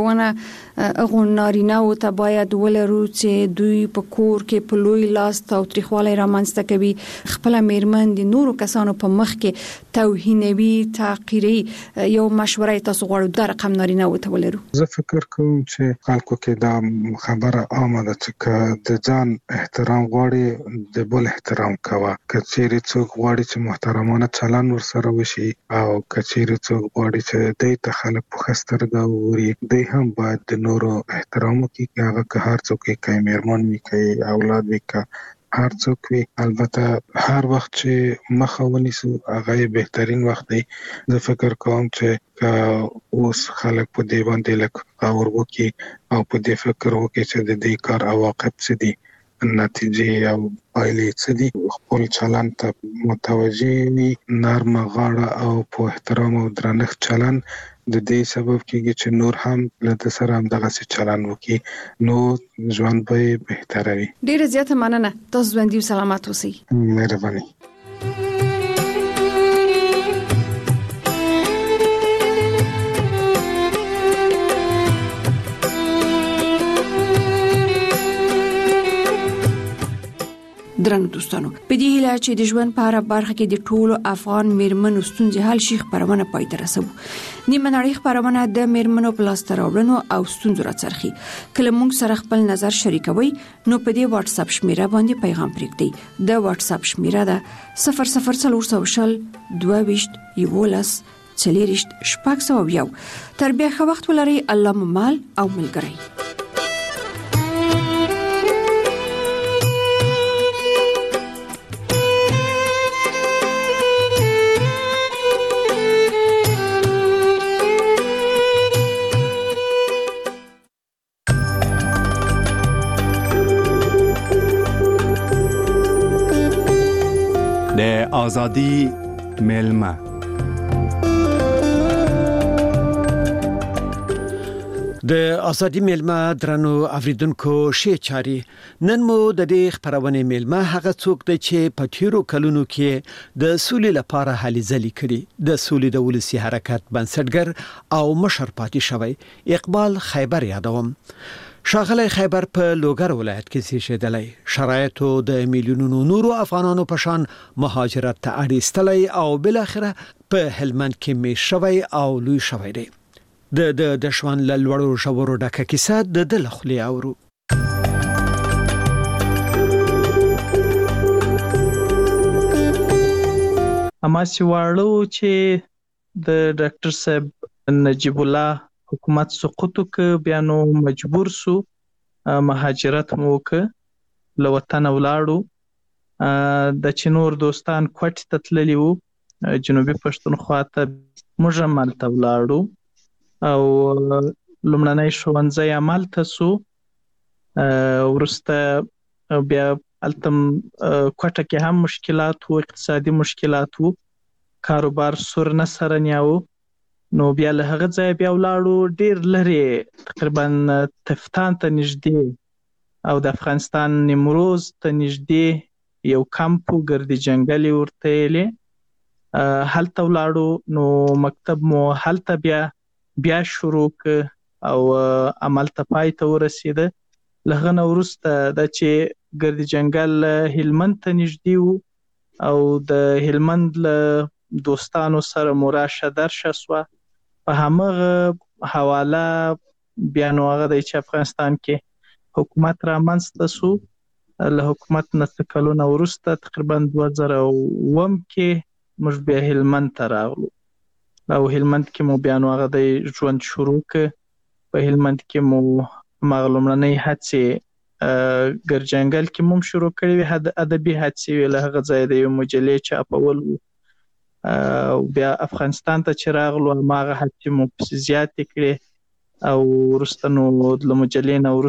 لارښوونه غونارینه او ته باید ولرو چې دوی په کور کې په لوی لاس تاوتریخوالی رامنځته کوي خپل میرمن د نورو کسانو په مخ کې توهینوي تحقیري یو مشوره تاسو غواړو د رقم نارینه او ته ولرو. زه فکر کوم چې خلکو کې دا خبره عامه ده چې د ځان احترام غواړي د بل احترام کوه کچېری څوک غواړي چې محترمانه چلند ورسره وشي او کچېری څوک غواړي چې د ته خلک په خسترګه ووري دوی هم باید د نورو احترام وکړي هغه که هر څوک کې میرمن وي کې اولاد وي کې هر څوک وي البته هر وخت چې مخه ونیسو هغه بهترین وخت دی. زه فکر کوم چې اوس خلک په دې باندې لکه اور وکړي او په دې فکر وکړي چې د دې کار عواقب څه دي نتیجې او پایلې څه دي خپل چلند ته متوجه وي نرمه غاړه او په احترام او درنښت چلند د دې سبب کېږي چې نور هم له سره هم دغه څه چلند وکړي نو ژوند به بهتر وي. ډیره زیاته مننه. تاسو ژوندي او سلامت اوسئ. مهرباني. درنو دوستانو په دې هیله چې د ژوند په اړه برخه کې د ټولو افغان میرمنو ستونزې حل شي خبرونه پای ته رسوو. نیمه نړۍ خبرونه د میرمنو په لاس راوړنو او ستونزو راڅرخي. کله موږ سره خپل نظر شریکوي نو په دې واتس اپ شمیره باندې پیغام پرېږدئ. د واتس اپ شمیره ده صفر صفر څلور شل دوه ویشت یولس څلوریشت شپږ سوه یو. تر بیا ښه وخت ولرئ. الله مو مال او ملګری. آزادی ملمه د ازادي میلمه درنو اوریدونکو شي چاري نن مو د دې خبرونه میلمه هغه څوک دی چې په تیرو کلونو کې د سولې لپاره هلي ځلې کړي د سولې د ولسی حرکت بنسټګر او مشر پاتې شوی اقبال خیبر یادوم. شاغلی خیبر په لوګر ولایت کې زیږیدلی شرایطو د میلیونونو نورو افغانانو په شان مهاجرت ته اړیستلی او بل اخره په هلمند کې می شوی او لوی شوی دی. د د د شوان لړورو شورو ډکه کیسه د د لخلی اورو. اما سی واړو چې د ډاکټر صاحب نجیب الله حکومت سقوط ک بیا نو مجبور سو مهاجرت مو ک له وطن ولاړو د چنور دوستان کوټ تتللی وو جنوبي پښتونخوا ته موږ مالته ولاړو او لمړنۍ ښوونځی عمل ته سو ورسته بیا التم کوټه کې هم مشکلات وو، اقتصادي مشکلات وو، کاروبار سور نه سره نیاو. نو بیا له هغه ځای بیا ولاړو ډیر لري تقریبا تفتان ته نږدې او د افغانستان نیمروز ته نږدې یو کمپ ګردي جنگل ورته یې هلته ولاړو. نو مکتب مو هلته بیا بیا شروع ک او عمل ته پای ته ورسېده. لهغه نه وروسته د چې ګردي جنگل هلمند ته نږدې وو او د هلمند له دوستانو سره مراشه درشه سوه. په همغه حواله بیا نو هغه د چې افغانستان کې حکومت رامنځته سو. له حکومت نه څه کلونه وروسته تقریبا دوه زره اووم کې موږ بیا هلمند ته راغلو او هلمند کې مو بیا نو هغه د ژوند شروع ک. په هلمند کې مو هماغه لومړنۍ هڅې ګرجنګل کې مو شروع کړې وې، ادبي هڅې وې. له هغه ځایه د یوې مجلې چاپول وو او بیا افغانستان ته چې راغلو هماغه هڅې مو پسې زیاتې کړې او وروسته نو له مجلې نه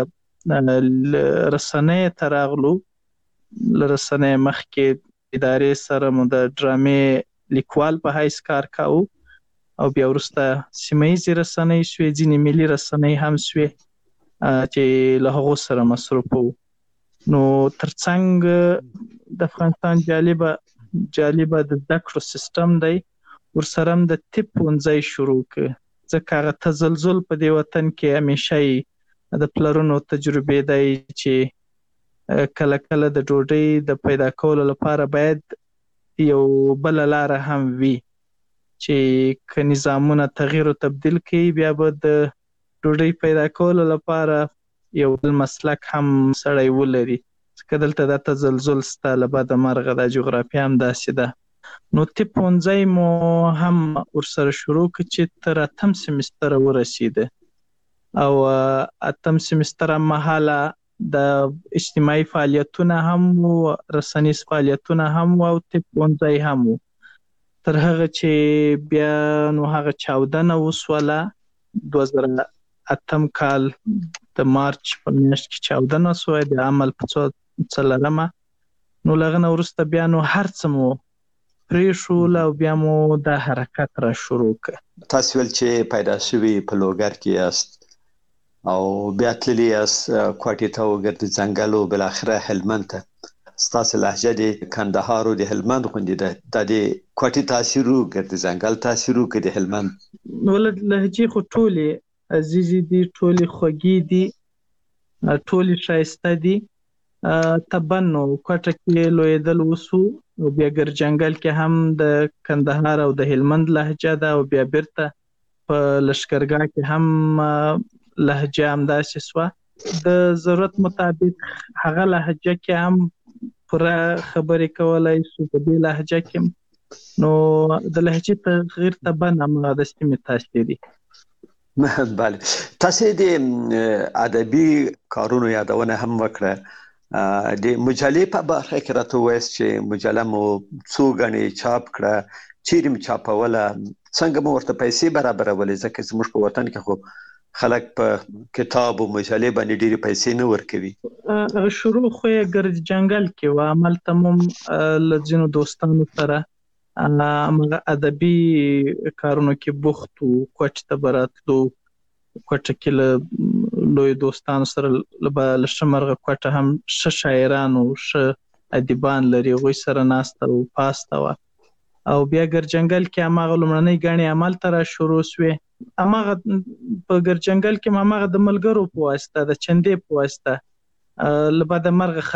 وروسته رسنیو ته راغلو. له رسنیو مخکې ادارې سره مو د ډرامې لیکوال په حیث کار کاوه او بیا وروسته سیمه ییزې رسنۍ سوې، ځینې ملي رسنۍ هم سوې چې له هغو سره مصروف وو. نو ترڅنګ د افغانستان جالبه جالبه د زده کړو سیستم دی، ورسره هم د طب ښوونځی شروع ک، ځکه هغه تزلزل په دې وطن کې همیشه د پلرونو تجربې دی چې کله کله د ډوډۍ د پیدا کولو لپاره باید یو بل لاره هم وي چې که نظامونه تغییر او تبدیل کوي بیا به د ډوډۍ پیدا کولو لپاره یو بل مسلک هم سړی ولري. ځکه دلته دا تزلزل سته، له بده مرغه دا جغرافیه هم داسې ده. نو طب ښوونځی مو هم ورسره شروع کړ چې تر اتم سیمستره ورسېده او اتم سیمستره مهاله د اجتماعي فعالیتونه هم وو، رسنیز فعالیتونه هم وو او طب ښوونځی هم وو. تر هغه چې بیا نو هغه چاودنه وسوله، دوه زره اتم کال د مارچ په میاشت کې چاودنه وسوه د عمل په څلرمه. نو له هغه نه وروسته بیا نو هر څه مو پرېښول او بیا مو دا حرکت را شروع کړ. تاسو ویل چې پیدا شوي په لوګر کې یاست او بیا تللی یاست کوټې ته وګرځي ځنګل او بالاخره هلمند ته. ستاسو لهجه د کندهار او د هلمند غوندې ده، د دې کوټې تاثیر وګرځي ځنګل تاثیر وکړي د هلمند؟ ولې لهجې خو ټولې عزیزې دي، ټولې خوږې دي، ټولې ښایسته دي. طبعا نو کوټه کې لویدل وسو او بیا ګرجنګل کې هم د کندهار او د هلمند لهجه ده او بیا بیرته په لشکرګاه کې هم لهجه همداسې سوه. د ضرورت مطابق هغه لهجه کې هم پوره خبرې کولای سو په دې لهجه کې. نو د لهجې تغییر طبعا همغه د سیمې تاثیر دی. بله، تاسو د ادبي کارونو یادونه هم وکړه. د مجلې په برخه کې راته وایست چې مجله مو څو غنې چاپ کړه، چیرې مو چاپوله، څنګه مو ورته پیسې برابرولې؟ ځکه زموږ په وطن کې خو خلک په کتاب او مجلې باندې ډېرې پیسې نه ورکوي. شروع خو یې ګرجنګل کې و، هملته مو له ځینو دوستانو سره همغه ادبي کارونو کې بوخت وو. کوټې ته به راتلو، کوټه کې له لوی دوستانو سره له ښه مرغه کوټه هم ښه شاعران او ښه ادیبان لري، هغوی سره ناسته او پاسته وه. او بیا ګرجنګل کې هماغه لومړنۍ ګڼې عمل ته را شروع سوې. هماغه په ګرجنګل کې هماغه د ملګرو په واسطه، د چندې په واسطه له بده مرغه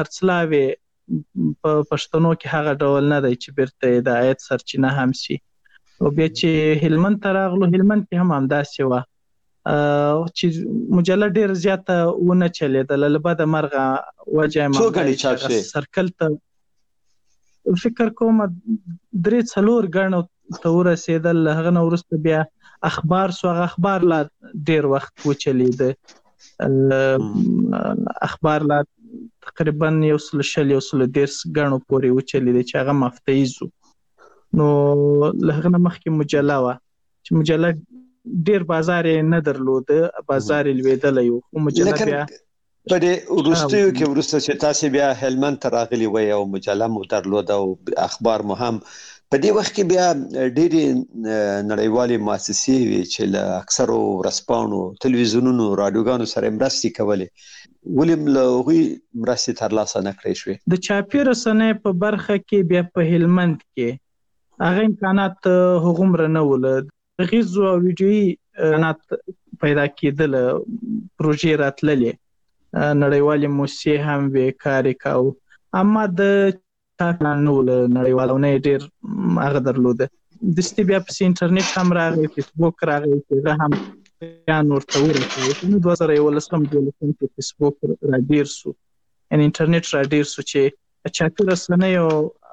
خرڅلاوې په پښتنو کې هغه ډول نه دی چې بیرته د عاید سرچینه هم سي. او بیا چې هلمند ته راغلو، هلمند کې هم همداسې وه چې مجله ډېره زیاته ونه چلېدله، له بده مرغه وجه یې سرکل ته فکر کوم درې څلور ګڼو ته ورسېدل. له هغه نه وروسته بیا اخبار سو، هغه اخبار لا ډېر وخت وچلېده. اخبار لا تقریبا یو سل شل یو سل دېرش ګڼو پورې وچلېده چې هغه مفتیز وو. نو له هغه نه مخکې مجله وه چې مجله ډیر بازار نه درلوده، بازار لویدلی و، خو مجله بیا په دې وروستیو کې وروسته چې تاسو بیا هلمند ته راغلي وای او مجله مو درلوده او اخبار مو هم په دې وخت کې بیا ډېری نړیوالې مؤسسې وي چې له اکثرو ورځپاڼو تلویزیونونو رادیوګانو سره مرستې کولې ولې له هغوی مرستې ترلاسه نه کړې شوې د چاپي رسنۍ په برخه کې بیا په هلمند کې هغه امکانات هغومره نه ول غیزو او ویډیویي امکانات پیدا کېدل پروژې راتللې نړیوالې موسسې هم وې کار یې کاوه اما د نو له نړیوالونه ډېر هغه درلوده دستي بیا په انټرنیټ هم راغی فیسبوک راغی هغه هم بیان ورته ورسېد نو دوه زره یولسم دولسم کې فیسبوک را ډېر سو ان انټرنیټ را ډېر سو چې چاپي رسنیو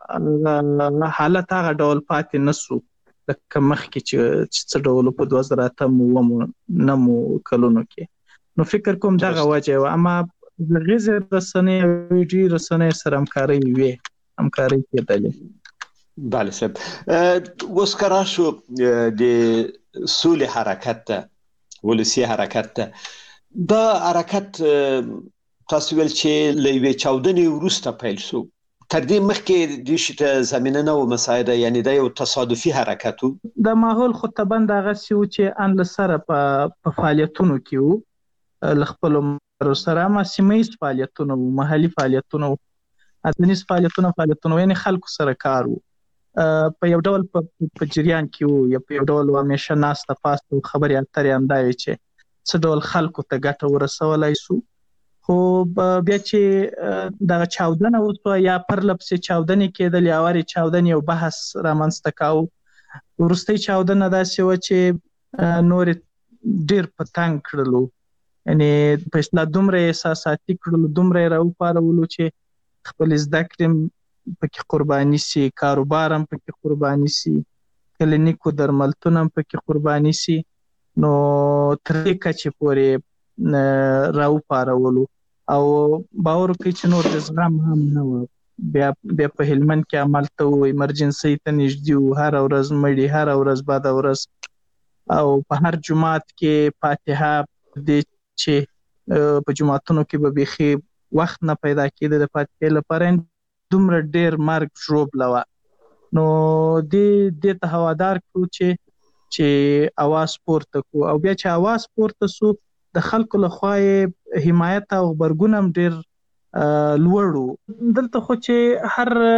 حالت هغه ډول پاتې نه سو لکه مخکې چې څه ډول په دوه زره اتم اووم نهمو کلونو کې نو فکر کوم دغه وجه وه اما د غیزې رسنۍ او ویډیویي رسنۍ سره همکارۍ وې همکارۍ کېدلې بله صاحب اوس که راشو د سولې حرکت ته ولسي حرکت ته دا حرکت تاسو ویل چې له یوې چاودنې وروسته پیل شو تر دې مخکې دې شي ته زمینه نه وه مساعده یعنې دا یو تصادفي حرکت و د ماحول خو طبعا دغسې و چې ان له سره په فعالیتونو کې و له خپلو ملګرو سره اما سیمه ییز فعالیتونه و محلي فعالیتونه و اتنیز فعالیتونه فعالیتونه یعنی خلکو سره کار وو په یو ډول په جریان کې وو یا په یو ډول همیشه ناسته پاسته خبرې اترې همدا وې چې څه ډول خلکو ته ګټه ورسولی سو خو بیا چې دغه چاودنه وسوه یا پرله پسې چاودنې کېدلې اورې چاودنې یو بحث رامنځته کاوه وروستۍ چاودنه داسې وه چې نور ډېر په تنګ کړلو یعنې په اصطلاح دومره احساساتي کړلو دومره یې راوپارولو چې خپل زده کړې پکې قرباني سي کاروبار هم پکې قرباني سي کلینیکو درملتون هم پکې قرباني سي نو تر دې کچې پورې راوپارولو او باور وکړئ چې نور د زغم هم نه وه بیا بیا په هلمند کې همالته وو ایمرجنسۍ ته نږدې وو هره ورځ مړي هره ورځ بده ورځ او په هر جومات کې فاتحه دې چې په جوماتونو کې به بیخي وخت نه پیدا کېده د فاتحې لپاره دومره ډېر مرګ ژوبله وه نو دې دې ته هوادار کړو چې چې اواز پورته کړو او بیا چې اواز پورته سو د خلکو لخوا یې حمایت او غبرګون هم ډېر لوړ و دلته خو چې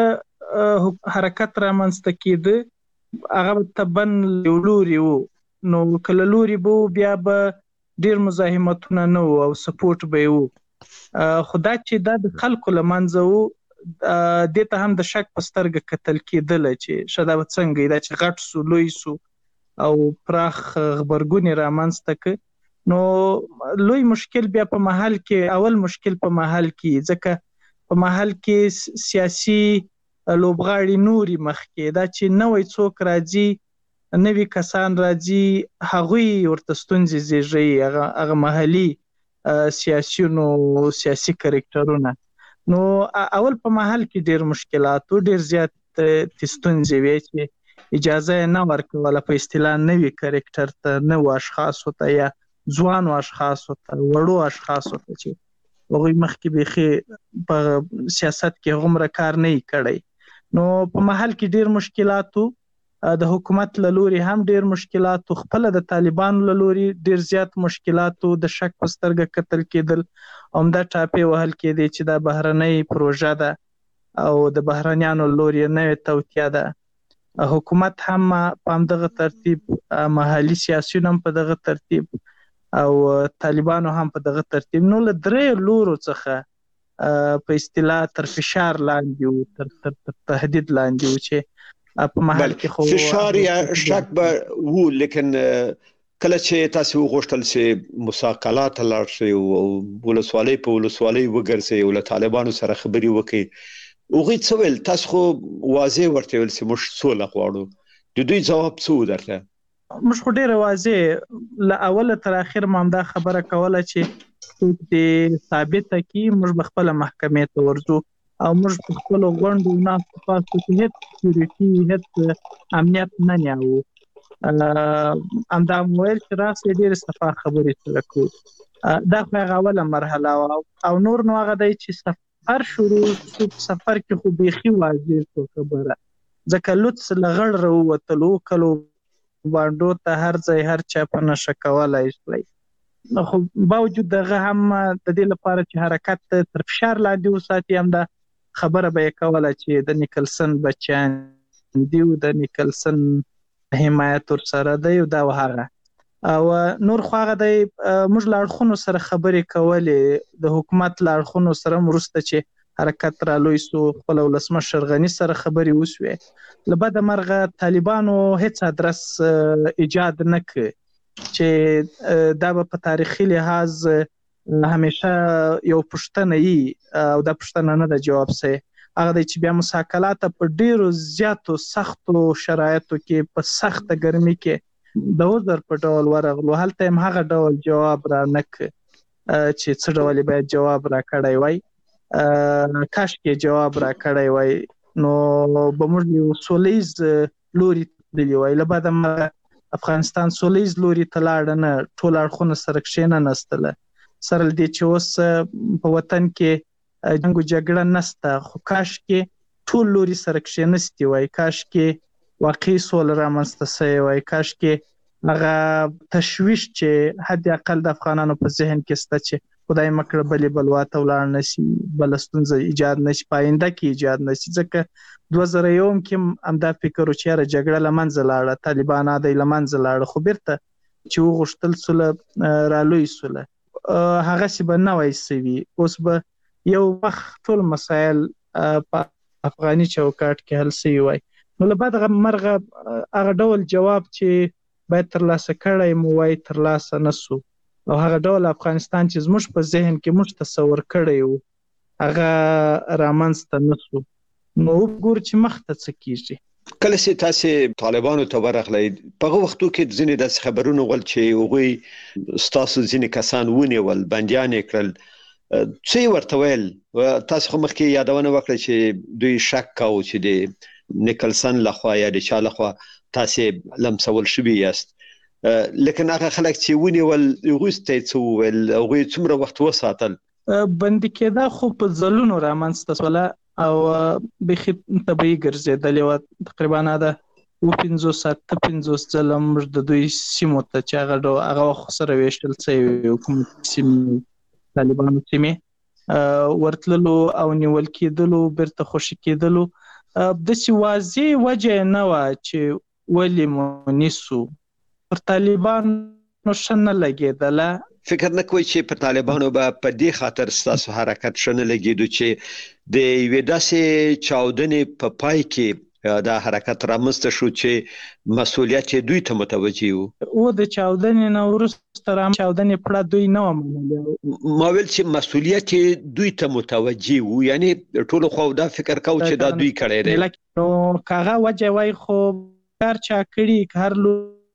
هر حرکت رامنځته کېده هغه طبعا یو لوري و نو که له لوري به و بیا به ډېر مزاحمتونه نه و او سپورټ به یې و خو دا چې دا د خلکو له منځه و دې ته هم د شک په سترګه کتل کېدله چې ښه دا به څنګه وي دا چې غټ سو لوی سو او پراخ غبرګون یې رامنځته کړ نو لوی مشکل بیا په محل کې اول مشکل په محل کې ځکه په محل کې سیاسي لوبغاړي نوري مخکې دا چې نوی څوک راځي نوي کسان راځي هغوی ورته ستونزې زیږوي هغه محلي سیاسیونو سیاسي کرکټرونه نو اول په محل کې ډېر مشکلات و ډېر زیات ستونزې وې چې اجازه یې نه ورکوله په اصطلاح نوي کرکټر ته نوو اشخاصو ته یا ځوانو اشخاصو ته وړو اشخاصو ته چې هغوی مخکې بیخي په سیاست کې هغومره کار نه یې کړی نو په محل کې ډېر مشکلات و د حکومت له لوري هم ډېر مشکلات و خپله د طالبانو له لوري ډېر زیات مشکلات و د شک په سترګه کتل کېدل همدا ټاپې وهل کېدې چې دا بهرنۍ پروژه ده او د بهرنیانو له لوري نوې توطیه ده حکومت هم په همدغه ترتیب محلي سیاسیون هم په دغه ترتیب او طالبانو هم په دغه ترتیب نو له درې لورو څخه په اصطلاح تر فشار لاندې و تر تر تهدید لاندې و چې په محل کې خو فشار یا شک به وو لیکن کله چې تاسو وغوښتل چې مساقلات لاړ شي او ولسوالۍ په ولسوالۍ وګرځي او له طالبانو سره خبري وکړي هغوی څه ویل تاسو خو واضح ورته ویل چې موږ سوله غواړو د دوی ځواب څه درته موږ خو ډېره واضح له اوله تر اخره ما همدا خبره کوله چې څوک دې ثابته کړي موږ به خپله محکمې ته ورځو او موږ په خپلو غونډو ناستو پاستو کې هېڅ سکیورټي هېڅ امنیت نه نیاوو همدا مو ویل چې راسئ ډېرې صفا خبرې سره کړو دا خو هغه اوله مرحله وه او نور نو هغه دی چې سفر شروع شو. سفر کې خو بیخي واضح شو خبره، ځکه لوڅ له غړ راووتلو کلو بانډو ته هر ځای هر چا په نشه کولی شلی. خو باوجود دغه هم د دې لپاره چې حرکت تر فشار لاندې وساتي هم دا خبره به یې کوله چې د نیکلسن بچیان دي او د نیکلسن حمایت ورسره دی او دا هغه او نور خو هغه دی موږ له اړخونو سره خبرې کولې، د حکومت له اړخونو سره وروسته چې حرکت رالوی سو خپل ولسمشر غني سره خبرې وسوې. له بده مرغه طالبانو هیڅ ادرس ایجاد نه کړ چې دا به په تاریخي لحاظ همیشه یو پوښتنه وي او دا پوښتنه نه ده جواب سي. هغه دی چې بیا مساکلات په ډیرو زیاتو سختو شرایطو کې په سخته ګرمي کې د عذر په ډول ورغلو، هلته هم هغه ډول جواب را نه کړ چې څه ډول باید جواب را کړی وای. کاش کې جواب را کړی وای نو به موږ یو سولیز لوري تللی وای. له بده مرغه افغانستان سولیز لوري ته لاړ نه، ټول اړخونه سره کښېننستله. سره له دې چې اوس په وطن کې جنګ و جګړه نسته، خو کاش کې ټول لوري سره کښېنستي وای، کاش کې واقعي سوله رامنځته سوې وای، کاش کې هغه تشویش چې حد اقل د افغانانو په ذهن کې شته چې خدای مکړه بلې بلوا ته ولاړ نشي، بله ستونزه ایجاد نشي، په آینده کې ایجاد نشي. ځکه دوه زره یوم کې همدا فکر و چې یاره جګړه له منځه لاړه، طالبان دی له منځه لاړه، خو بیرته چې وغوښتل سوله رالوی سوله هغسې به نه وای سوي. اوس به یو وخت ټول مسایل په افغاني چوکاټ کې حل سوي وای. نو له بده مرغه هغه ډول جواب چې باید ترلاسه کړی مو وای ترلاسه نه سو، او هغه ډول افغانستان چې زموږ په ذهن کې موږ تصور کړی وو هغه رامنځته نه سو. نو وګورو چې مخته څه کیږي. کله چې تاسو طالبانو ته ورغلئ په هغه وختو کې ځینې داسې خبرونه ول چې هغوی ستاسو ځینې کسان ونیول، بندیان یې کړل، څه یې ورته ویل؟ تاسو خو مخکې یادونه وکړه چې دوی شک کاوه چې د نیکلسن لخوا یا د چا لخوا تاسې لمسول شوي یاست، لیکن هغه خلک چې ونیول هغوی ته څه وویل؟ هغوی څومره وخت وساتل؟ بندي کېدا خو په ځلونو رامنځته سوله او بیخي طبیعي ګرځېدلې وه. تقریبا د اووه پنځوس اته پنځوس ځله موږ د دوی سیمو ته چې هغه ډول هغه وخت سره ویشتل سوي حکومتي سیمې، طالبانو سیمې ورتللو او نیول کېدلو، بیرته خوشي کېدلو. داسې واضح وجه نه وه چې ولې مو نیسو. پر طالبانو ښه نه لګېدله. فکر نه کوئ چې پر طالبانو به په دې خاطر ستاسو حرکت ښه نه لګېدو چې د یوې داسې چاودنې په پای کې دا حرکت رامنځته شو چې مسؤلیت دوی ته متوجه وو؟ او د چاودنې نه وروسته را چاودنې پړه دوی نه وه منلې. ما ویل چې مسؤلیت دوی ته متوجه وو، یعنی ټولو خوا دا فکر کوو چې دا دوی کړی دی. نو که هغه وجه وای خو هر چا کړي، که هر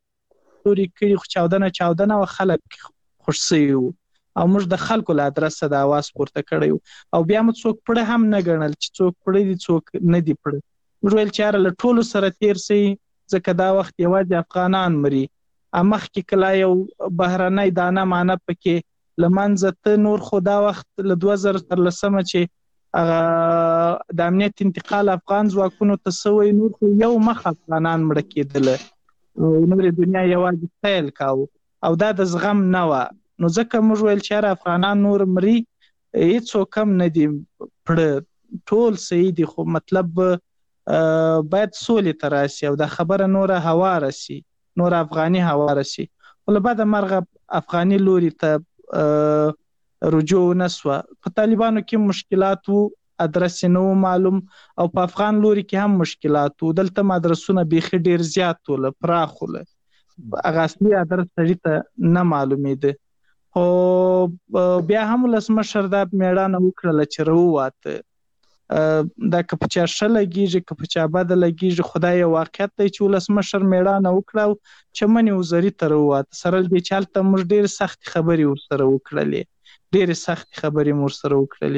لوري کړي، خو چاودنه چاودنه و، خلک خوش سوي وو او موږ د خلکو له ادرسه د اواز پورته کړی وو. او بیا مو څوک پړه هم نه ګڼل چې څوک پړه دي څوک نه دي پړه. موږ ویل چې یاره له ټولو سره تیر سئ، ځکه دا وخت یوازې افغانان مري. مخکې کله یو بهرنی دانه مانه پکې له منځه ته، نور خو دا وخت له دوه زره څلورلسمه چې هغه د امنیت انتقال افغان ځواکونو ته سوی، نور خو یو مخ افغانان مړه کېدله او نورې دنیا یوازې سیل کاوه او دا د زغم نه وه. نو ځکه موږ ویل چې یاره افغانان نور مري، هېڅوک هم نه دي پړه، ټول صحیح دي، خو مطلب باید سولې ته راسي او دا خبره نوره هواره سي، نوره افغاني هواره سي. خو له بده مرغه افغاني لوري ته رجوع نه سوه. په طالبانو کې مشکلات وو، ادرس یې نه و معلوم، او په افغان لوري کې هم مشکلات وو. دلته هم ادرسونه بیخي ډېر زیات وله، پراخ وله، هغه اصلي ادرس سړي ته نه معلومېده. خو بیا هم ولسمشر دا میړانه وکړله چې راوواته. دا که په چا ښه لګېږي که په چا بده لګېږي، خو دا یو واقعیت دی چې ولسمشر میړانه وکړه او چمن وزري ته راوواته. سره له دې چې هلته موږ ډېرې سختې خبرې ورسره وکړلې، ډېرې سختې خبرې مو ورسره وکړلې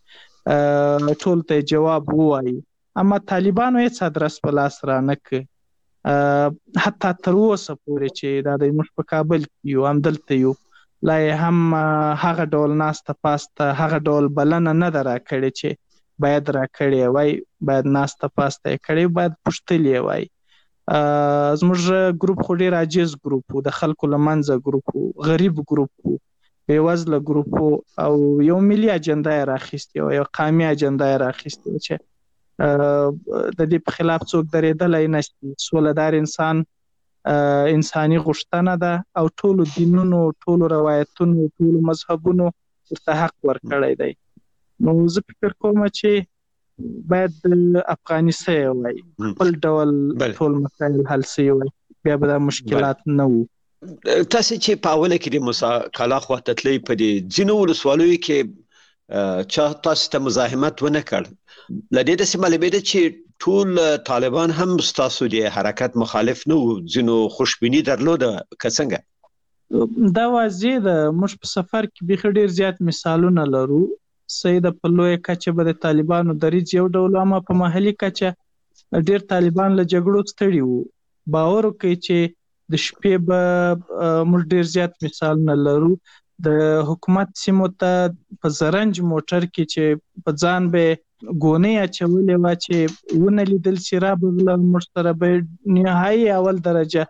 چې ټول ته جواب ووایي. اما طالبانو هېڅ ادرس په لاس را نه کړ، حتی تر اوسه پورې چې دا دی موږ په کابل کې یو، همدلته یو، لا هم هغه ډول ناسته پاسته هغه ډول بلنه نه ده راکړې چې باید راکړې وای، باید ناسته پاسته یې کړې، باید پوښتلې وای. زموږ ګروپ خو ډېر عاجز ګروپ و، د خلکو له منځه ګروپ و، غریب ګروپ و، بېوزله ګروپ و، او یو ملي اجنډا یې راخیستې وه، یو قومي اجنډا یې راخیستې وه چې د دې په خلاف څوک درېدلی نشي. سولهدار انسان انساني غوښتنه ده او ټولو دینونو، ټولو روایتونو، ټولو مذهبونو ورته حق ورکړی دی. نو زه فکر کوم چې باید افغاني سوی وای، خپل ډول ټول مسایل حل سوی وای، بیا به دا مشکلات نه وو. تاسو چې په اوله کې د موسی کالا خوا ته تلئ، په دې ځینو ولسوالیو کې چا تاسو ته مزاحمت ونه کړ؟ له دې داسې معلومېده چې ټول طالبان هم ستاسو د حرکت مخالف نه وو، ځینو خوشبیني درلوده که څنګه؟ دا واضح ده. موږ په سفر کې بیخي ډېر زیات مثالونه لرو. سیده په لویه کچه به د طالبانو دریځ یو ډول، اما په محلي کچه ډېر طالبان له جګړو ستړي وو. باور وکړئ چې د شپې به موږ ډېر زیات مثالونه لرو. د حکومت سیمو ته په زرنج موټر کې چې په ځان به ګونۍ اچولې وه چې ونه لیدل چې رابغله، موږ سره به نهایي اول درجه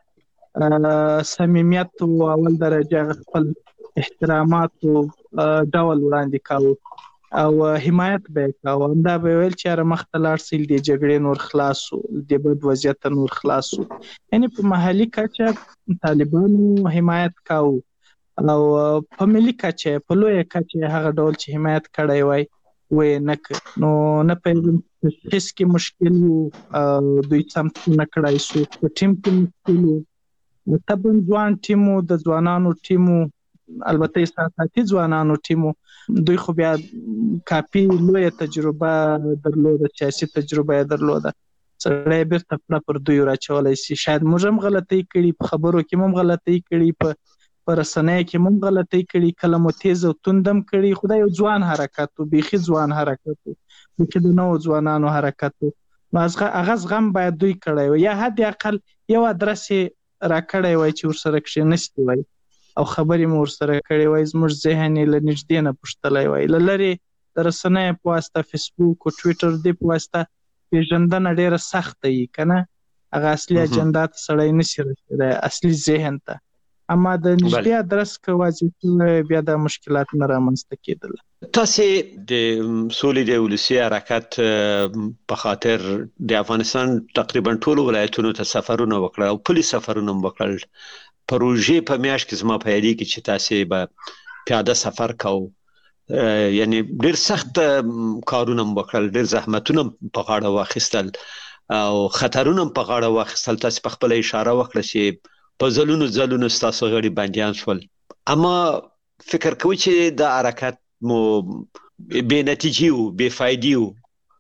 صمیمیت و، اول درجه خپل احترامات و ډول وړاندې کاوه او حمایت به یې کاوه. همدا به یې ویل چې یاره مخته لاړ سئ، د جګړې نور خلاص شو، د بد وضعیت نور خلاص شو. یعنې په محلي کچه طالبانو حمایت کاوه او په ملي کچه، په لویه کچه هغه ډول چې حمایت کړی وای ویې نه کړ. نو نه پوهېږم تشخیص کې مشکل و، دوی سمت نه کړی سو، په ټیم کې مشکل و، طبعا ځوان ټیم و، د ځوانانو ټیم و، البته احساساتي ځوانانو ټیم و. دوی خو بیا کافي لویه تجربه درلوده، سیاسي تجربه یې درلوده، سړی بیرته پړه پر دوی راچولی سي. شاید موږ هم غلطۍ کړي، په خبرو کې هم غلطۍ کړي، په په رسنیو کې هم غلطۍ کړي، کله مو تیز او توند هم کړي. خو دا یو ځوان حرکت و، بیخي ځوان حرکت و، بیخي د نوو ځوانانو حرکت و. نو هغه زغم باید دوی کړی و، یا حد اقل یو ادرس یې راکړی وای چې ورسره کښېنستي وای او خبرې مو ورسره کړې وای، زموږ ذهن یې له نږدې نه پوښتلی وای. له لرې د رسنیو په واسطه، فیسبوک او ټویټر دې په واسطه پېژندنه ډېره سخته وي که نه، هغه اصلي اجنډا ته سړی نشي رسېدی، اصلي ذهن ته. اما د نږدې ادرس که واضح شوی، بیا دا مشکلات نه رامنځته کېدل. تاسې د سولې د ولسي حرکت په خاطر د افغانستان تقریبا ټولو ولایتونو ته سفرونه وکړل او پلي سفرونه هم وکړل. پروژې په میاشت کې زما په یادېږي چې تاسې به پیاده سفر کوو، یعنی ډېر سخت کارونه هم وکړل، ډېر زحمتونه هم په غاړه واخیستل او خطرونه هم په غاړه واخیستل. تاسې په خپله اشاره وکړه چې په ځلونو ځلونو ستاسو غړي بندیان شول، اما فکر کوئ چې دا حرکت مو بې نتیجې و، بې فایدې و،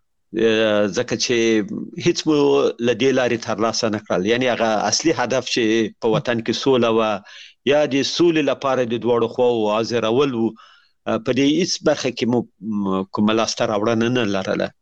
ځکه چې هیڅ مو له دې لارې ترلاسه نه کړل. یعنی هغه اصلي هدف چې په وطن کې سوله وه، یا د سولې لپاره د دواړو خواوو حاضرول و، په دې هیڅ برخه کې مو کومه لاسته راوړنه نه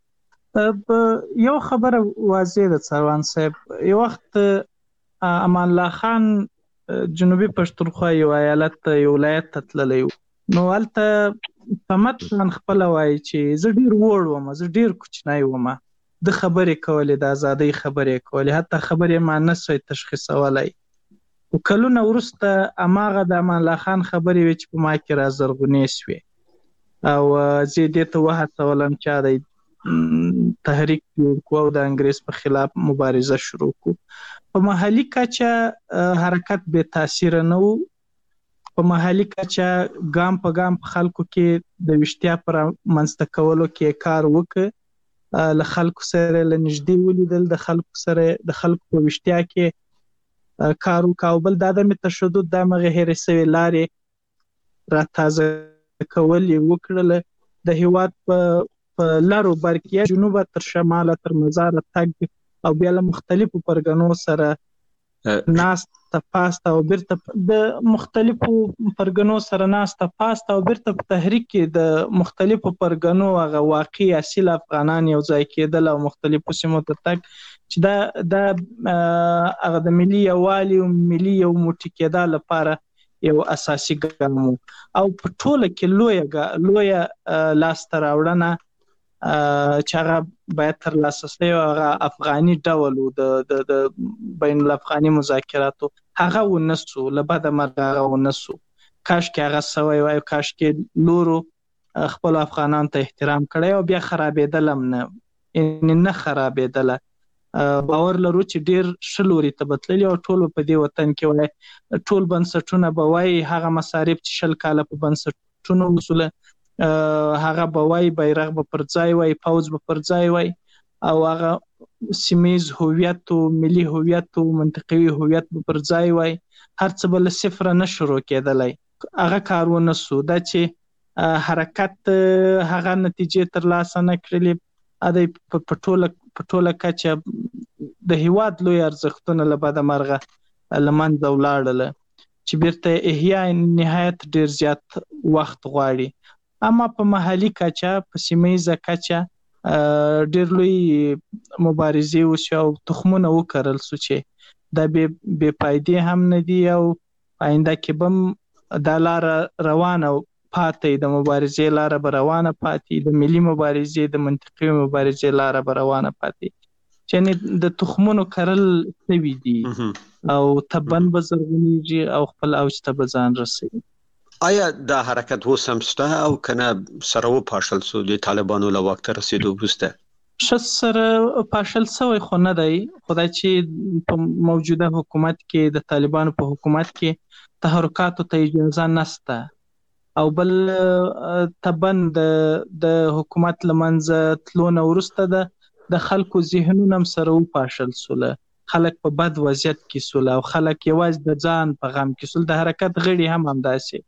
لرله. یو خبره واضح ده سروان صاحب، یو وخت امان الله خان جنوبي پښتونخوا یو ایالت ته، یو ولایت ته تللی و. نو هلته صمد خان خپله وایي چې زه ډېر وړ وم، زه ډېر کوچنی وم، د خبرې کولې، د ازادۍ خبرې کولې، حتی خبرې ما نه سوی تشخیصولی. خو کلونه وروسته هماغه د امان الله خان خبرې وې چې په ما کې رازرغونې سوې او زه یې دې ته وهڅولم چې د تحریک جوړ کړو او د انګریز په خلاف مبارزه شروع کړو. په محلي کچه حرکت بې تاثیره نه و. په محلي کچه ګام په ګام په خلکو کې د ویښتیا پر منځته کولو کې کار وکړ، له خلکو سره له نږدې ولیدل، د خلکو سره د خلکو په ویښتیا کې کار وکړ. او بل د عدم تشدد د همغې هېرې سوې لارې را تازه کول یې وکړله. د هېواد په لر و بر کې، یا جنوبه تر شماله تر مزاره تګ او بیا له مختلفو پرګنو سره ناسته پاسته او بیرته د مختلفو پرګنو سره ناسته پاسته او بیرته په تحریک کې د مختلفو پرګنو هغه واقعي اصیل افغانان یو ځای کېدل او مختلفو سیمو ته تګ، چې دا د هغه د ملي یووالي او ملي یو موټی کېدا لپاره یو اساسي ګام او په ټوله کې لوی لوی لاسته راوړنه چې هغه باید تر لاسه شي هغه افغاني ډول د د بین الافغاني مذاکراتو هغه ونسو لبد مرغه ونسو کاش کې هغه سوي وای کاش کې نورو خپل افغانان ته احترام کړی او بیا خرابېدلم نه ان نه خرابېدله باور لرو چې ډیر شلوري ته بتللی او ټول په دې وطن کې وای ټول بنسټونه به وای هغه مصارف چې شل کاله په بنسټونو وسوله هغه به وای بیرغ به پر ځای وای پوز به پر ځای وای او هغه سیمیز هویت او ملي هویت او منطقوي هویت به پر ځای وای هر څه بل صفر نه شروع کېدلای هغه کارونه سو دا چې حرکت هغه نتیجې تر لاسه نه کړلې ا د پټوله پټوله کچه د هیواد لوی ارزښتونه لبد مرغه لمنځه ولاړل چې بیرته احیاء نهایت ډیر زیات وخت غواړي اما په محلي کچه په سیمه کچه ډیر لوی مبارزې وشو او تخمونه وکړل سو چې د بے پایدې هم نه دی او آینده کې بم د لار روانه پاتې د مبارزې لار به روانه پاتې د ملي مبارزې د منطقي مبارزې لار به روانه پاتې چې د تخمونو کرل سوي دي او تبن به زرغونیږي او خپل اوج ته به ځان رسوي آیا دا حرکت اوس هم شته او کنه سره وپاشل سو د طالبانو له واک ته رسیدو وروسته ش سره پاشل سوی خو نه دی خدای چې په موجوده حکومت کې د طالبانو په حکومت کې تحرکاتو ته اجازه نشته او بل تبن د د حکومت لمنځه تلونه ورسته ده د خلکو ذهنونه هم سره وپاشل سول خلک په بد وضعیت کې سول او خلک یوازې د ځان په غم کې سول د حرکت غړي هم همداسې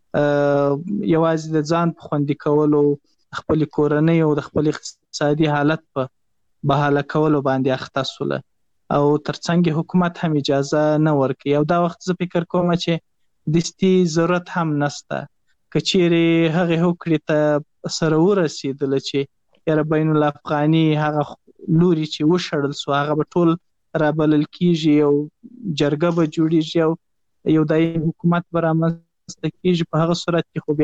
یوازې د ځان په خوندي کولو خپل کورنۍ او د خپل اقتصادي حالت په بحاله کولو باندې اخته سول او ترڅنګ حکومت هم اجازه نه ورکوي او دا وخت زه فکر کوم چې دستي ضرورت هم نشته کچېری هغه هوکړې ته سره ورسېدل چې یاره بین الافغاني هغه لوري چې وشړل سو هغه به ټول رابلل کیږي او جرګه به جوړیږي او یو دای حکومت به رامنځته کیږي په هغه صورت کې خو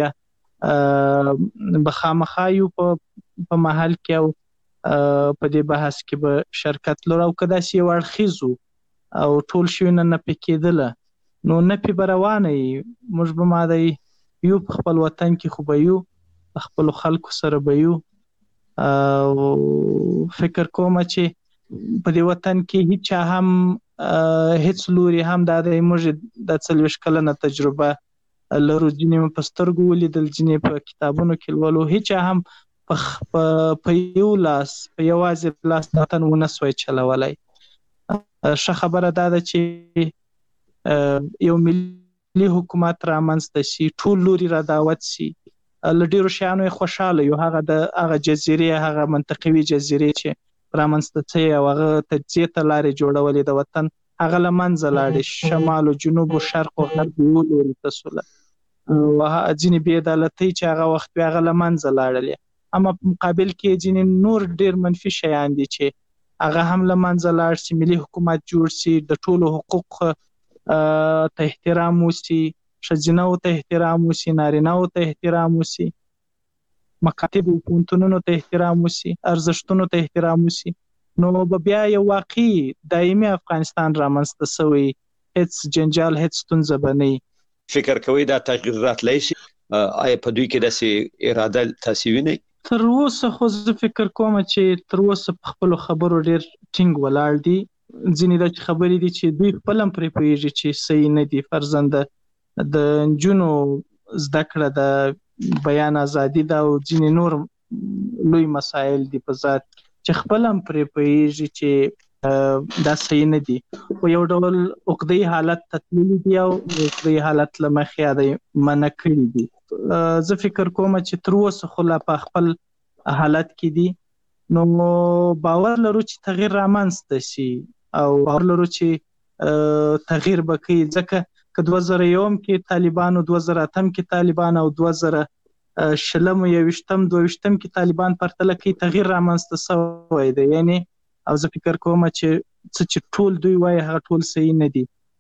بیا به خامخا یو په محل کې او په دې بحث کې به شرکت لرو او کدا سی ورخیزو او ټول شي نه نه پکېدله نو نه پی روانه موږ به ماده یو په خپل وطن کې خو به یو خپل خلکو سره به یو او فکر کوم چې په دې وطن کې هیڅ هم هیڅ لوري هم د موږ د څلويش کلنه تجربه لرو ځینې په سترګو ولیدل ځینې په کتابونو کې ولولو هیڅ هم په یو لاس په یوازې لاس وطن ونسوي چلولای ښه خبره ده چې یو ملي حکومت رامنځته شي ټول لوري را دعوت شي له ډیرو شیانو خوشاله یو هغه د هغه جزیرې هغه منطقوي جزیرې چې رامنځته شي او هغه تجزیه ته لارې جوړولې د وطن هغه لمنځه لاړې شمال او جنوب او شرق او غرب یو لوري ته سول او ځینې بې عدالتۍ چې هغه وخت بیا هغه لمنځه لاړلې اما په مقابل کې ځینې نور ډیر منفي شیان دي چې هغه هم لمنځه لاړ شي ملي حکومت جوړ شي د ټولو حقوق ته احترام وسی ښځینه ته احترام وسی نارینه ته احترام وسی مکاتب او پونتونو ته احترام وسی ارزښتونو ته احترام وسی نو بیا یو واقعي دایمي افغانستان رامنځته شوی هیڅ جنجال هیڅ ستونزه بنئ فکر کوي دا تغیرات لایشي آیا په دوی کې د اراده تاسو وینئ تر اوسه خو زه فکر کوم چې تر اوسه په خپل خبرو ډیر ټینګ ولاړ دي ځینې د خبرې دي چې دوی خپل هم پرې پوهیږي چې صحیح نه دي فرضاً د نجونو زده کړه د بیان ازادي دا او ځینې نور لوی مسایل دي په ذات چې خپل هم پرې پوهیږي چې دا صحیح نه دي خو یو ډول عقدي حالت تتللی دي او عقدي حالت له مخې د منع کړي دي زه فکر کوم چې تر اوسه خو لا په خپل حالت کې دي نو باور لرو چې تغییر رامنځته شي او باور لرو چې تغییر وکړي ځکه که دوه زره یو کې طالبان او دوه زره اته کې طالبان او دوه زره شلم یو وشتم دوه وشتم کې طالبان پرتله کې تغییر رامنځته شوی دی یعنی او زه فکر کوم چې څه چې ټول دوی وایي هغه ټول صحیح نه دي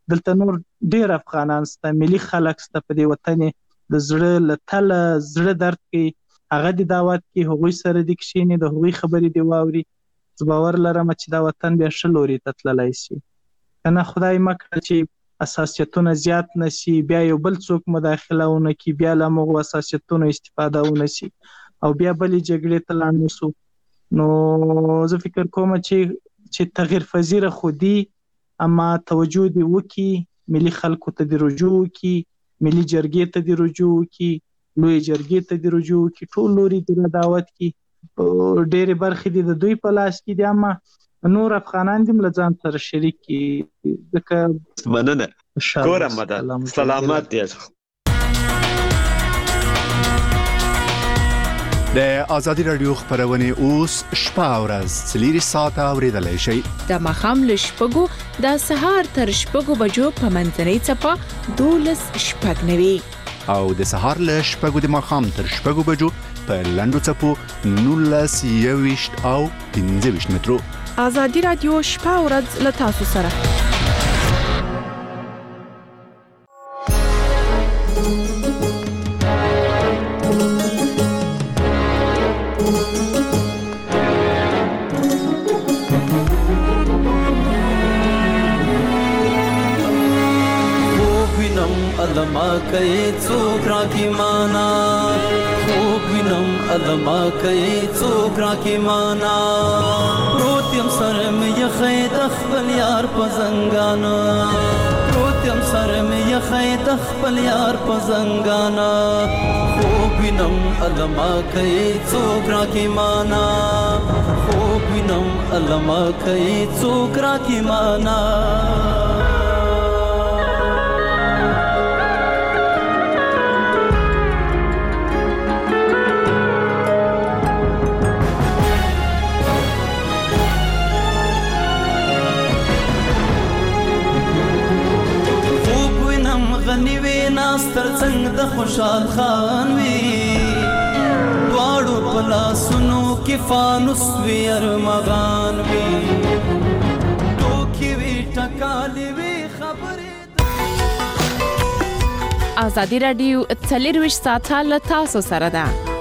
دلته نور ډیر افغانان سته، ملي خلک سته په دې وطن د زړه له تله زړه درد کوي، هغه د دعوت کې هغوی سره د کښینې د هغوی خبرې دی واوري. زه باور لرم چې دا وطن بیا ښه لوري ته تللی شي. کنه خدای مکړه چې اساسیتونه زیات نشي، بیا یو بل څوک مداخله ونه کړي، بیا له هغو اساسیتونو استفاده ونه شي او بیا بلې جګړې ته لاړ نشو. نو زه فکر کوم چې چې تغیر پذیره خودي اما توجه دی وکړي، ملي خلکو ته د رجوع وکړي، ملي جرګې ته د رجوع وکړي، لوی جرګې ته د رجوع وکړي، ټول لوري د دعوت کړي. ډېرې برخې دي د دوی په لاس کې دي، اما نور افغانان دي له ځان سره شریک کړي. ځکه مننه ګورم مدد سلامت دی. د ازادي رادیو خبرونه اوس شپه او ورځ څلوري ساعته اوریدلای شئ. د مخام له شپږو د سهار تر شپږو بجو په منځنۍ څپه دولس شپږ نوي او د سهار له شپږو د مخام تر شپږو بجو په لنډو څپو نولس یويشت او پنځه ویشت مترو. ازادي رادیو شپه او ورځ له تاسو سره. ادما کوي څوک راکی مانا، خوب وینم ادما کوي څوک راکی مانا، پروتیم سر مې یخې د خپل یار په زنګانا، پروتیم سر مې یخې د خپل یار په زنګانا، خوب وینم ادما کوي څوک راکی مانا، خوب وینم ادما کوي څوک راکی مانا. غنیوی ناستر څنګه د خوشحال خان وی، دواړو په لاسونو کې فانوس وی ارمغان وی، ټوکې وی ټکالې وی خبرې. ازادي رادیو څلرویشت ساعته له تاسو سره ده.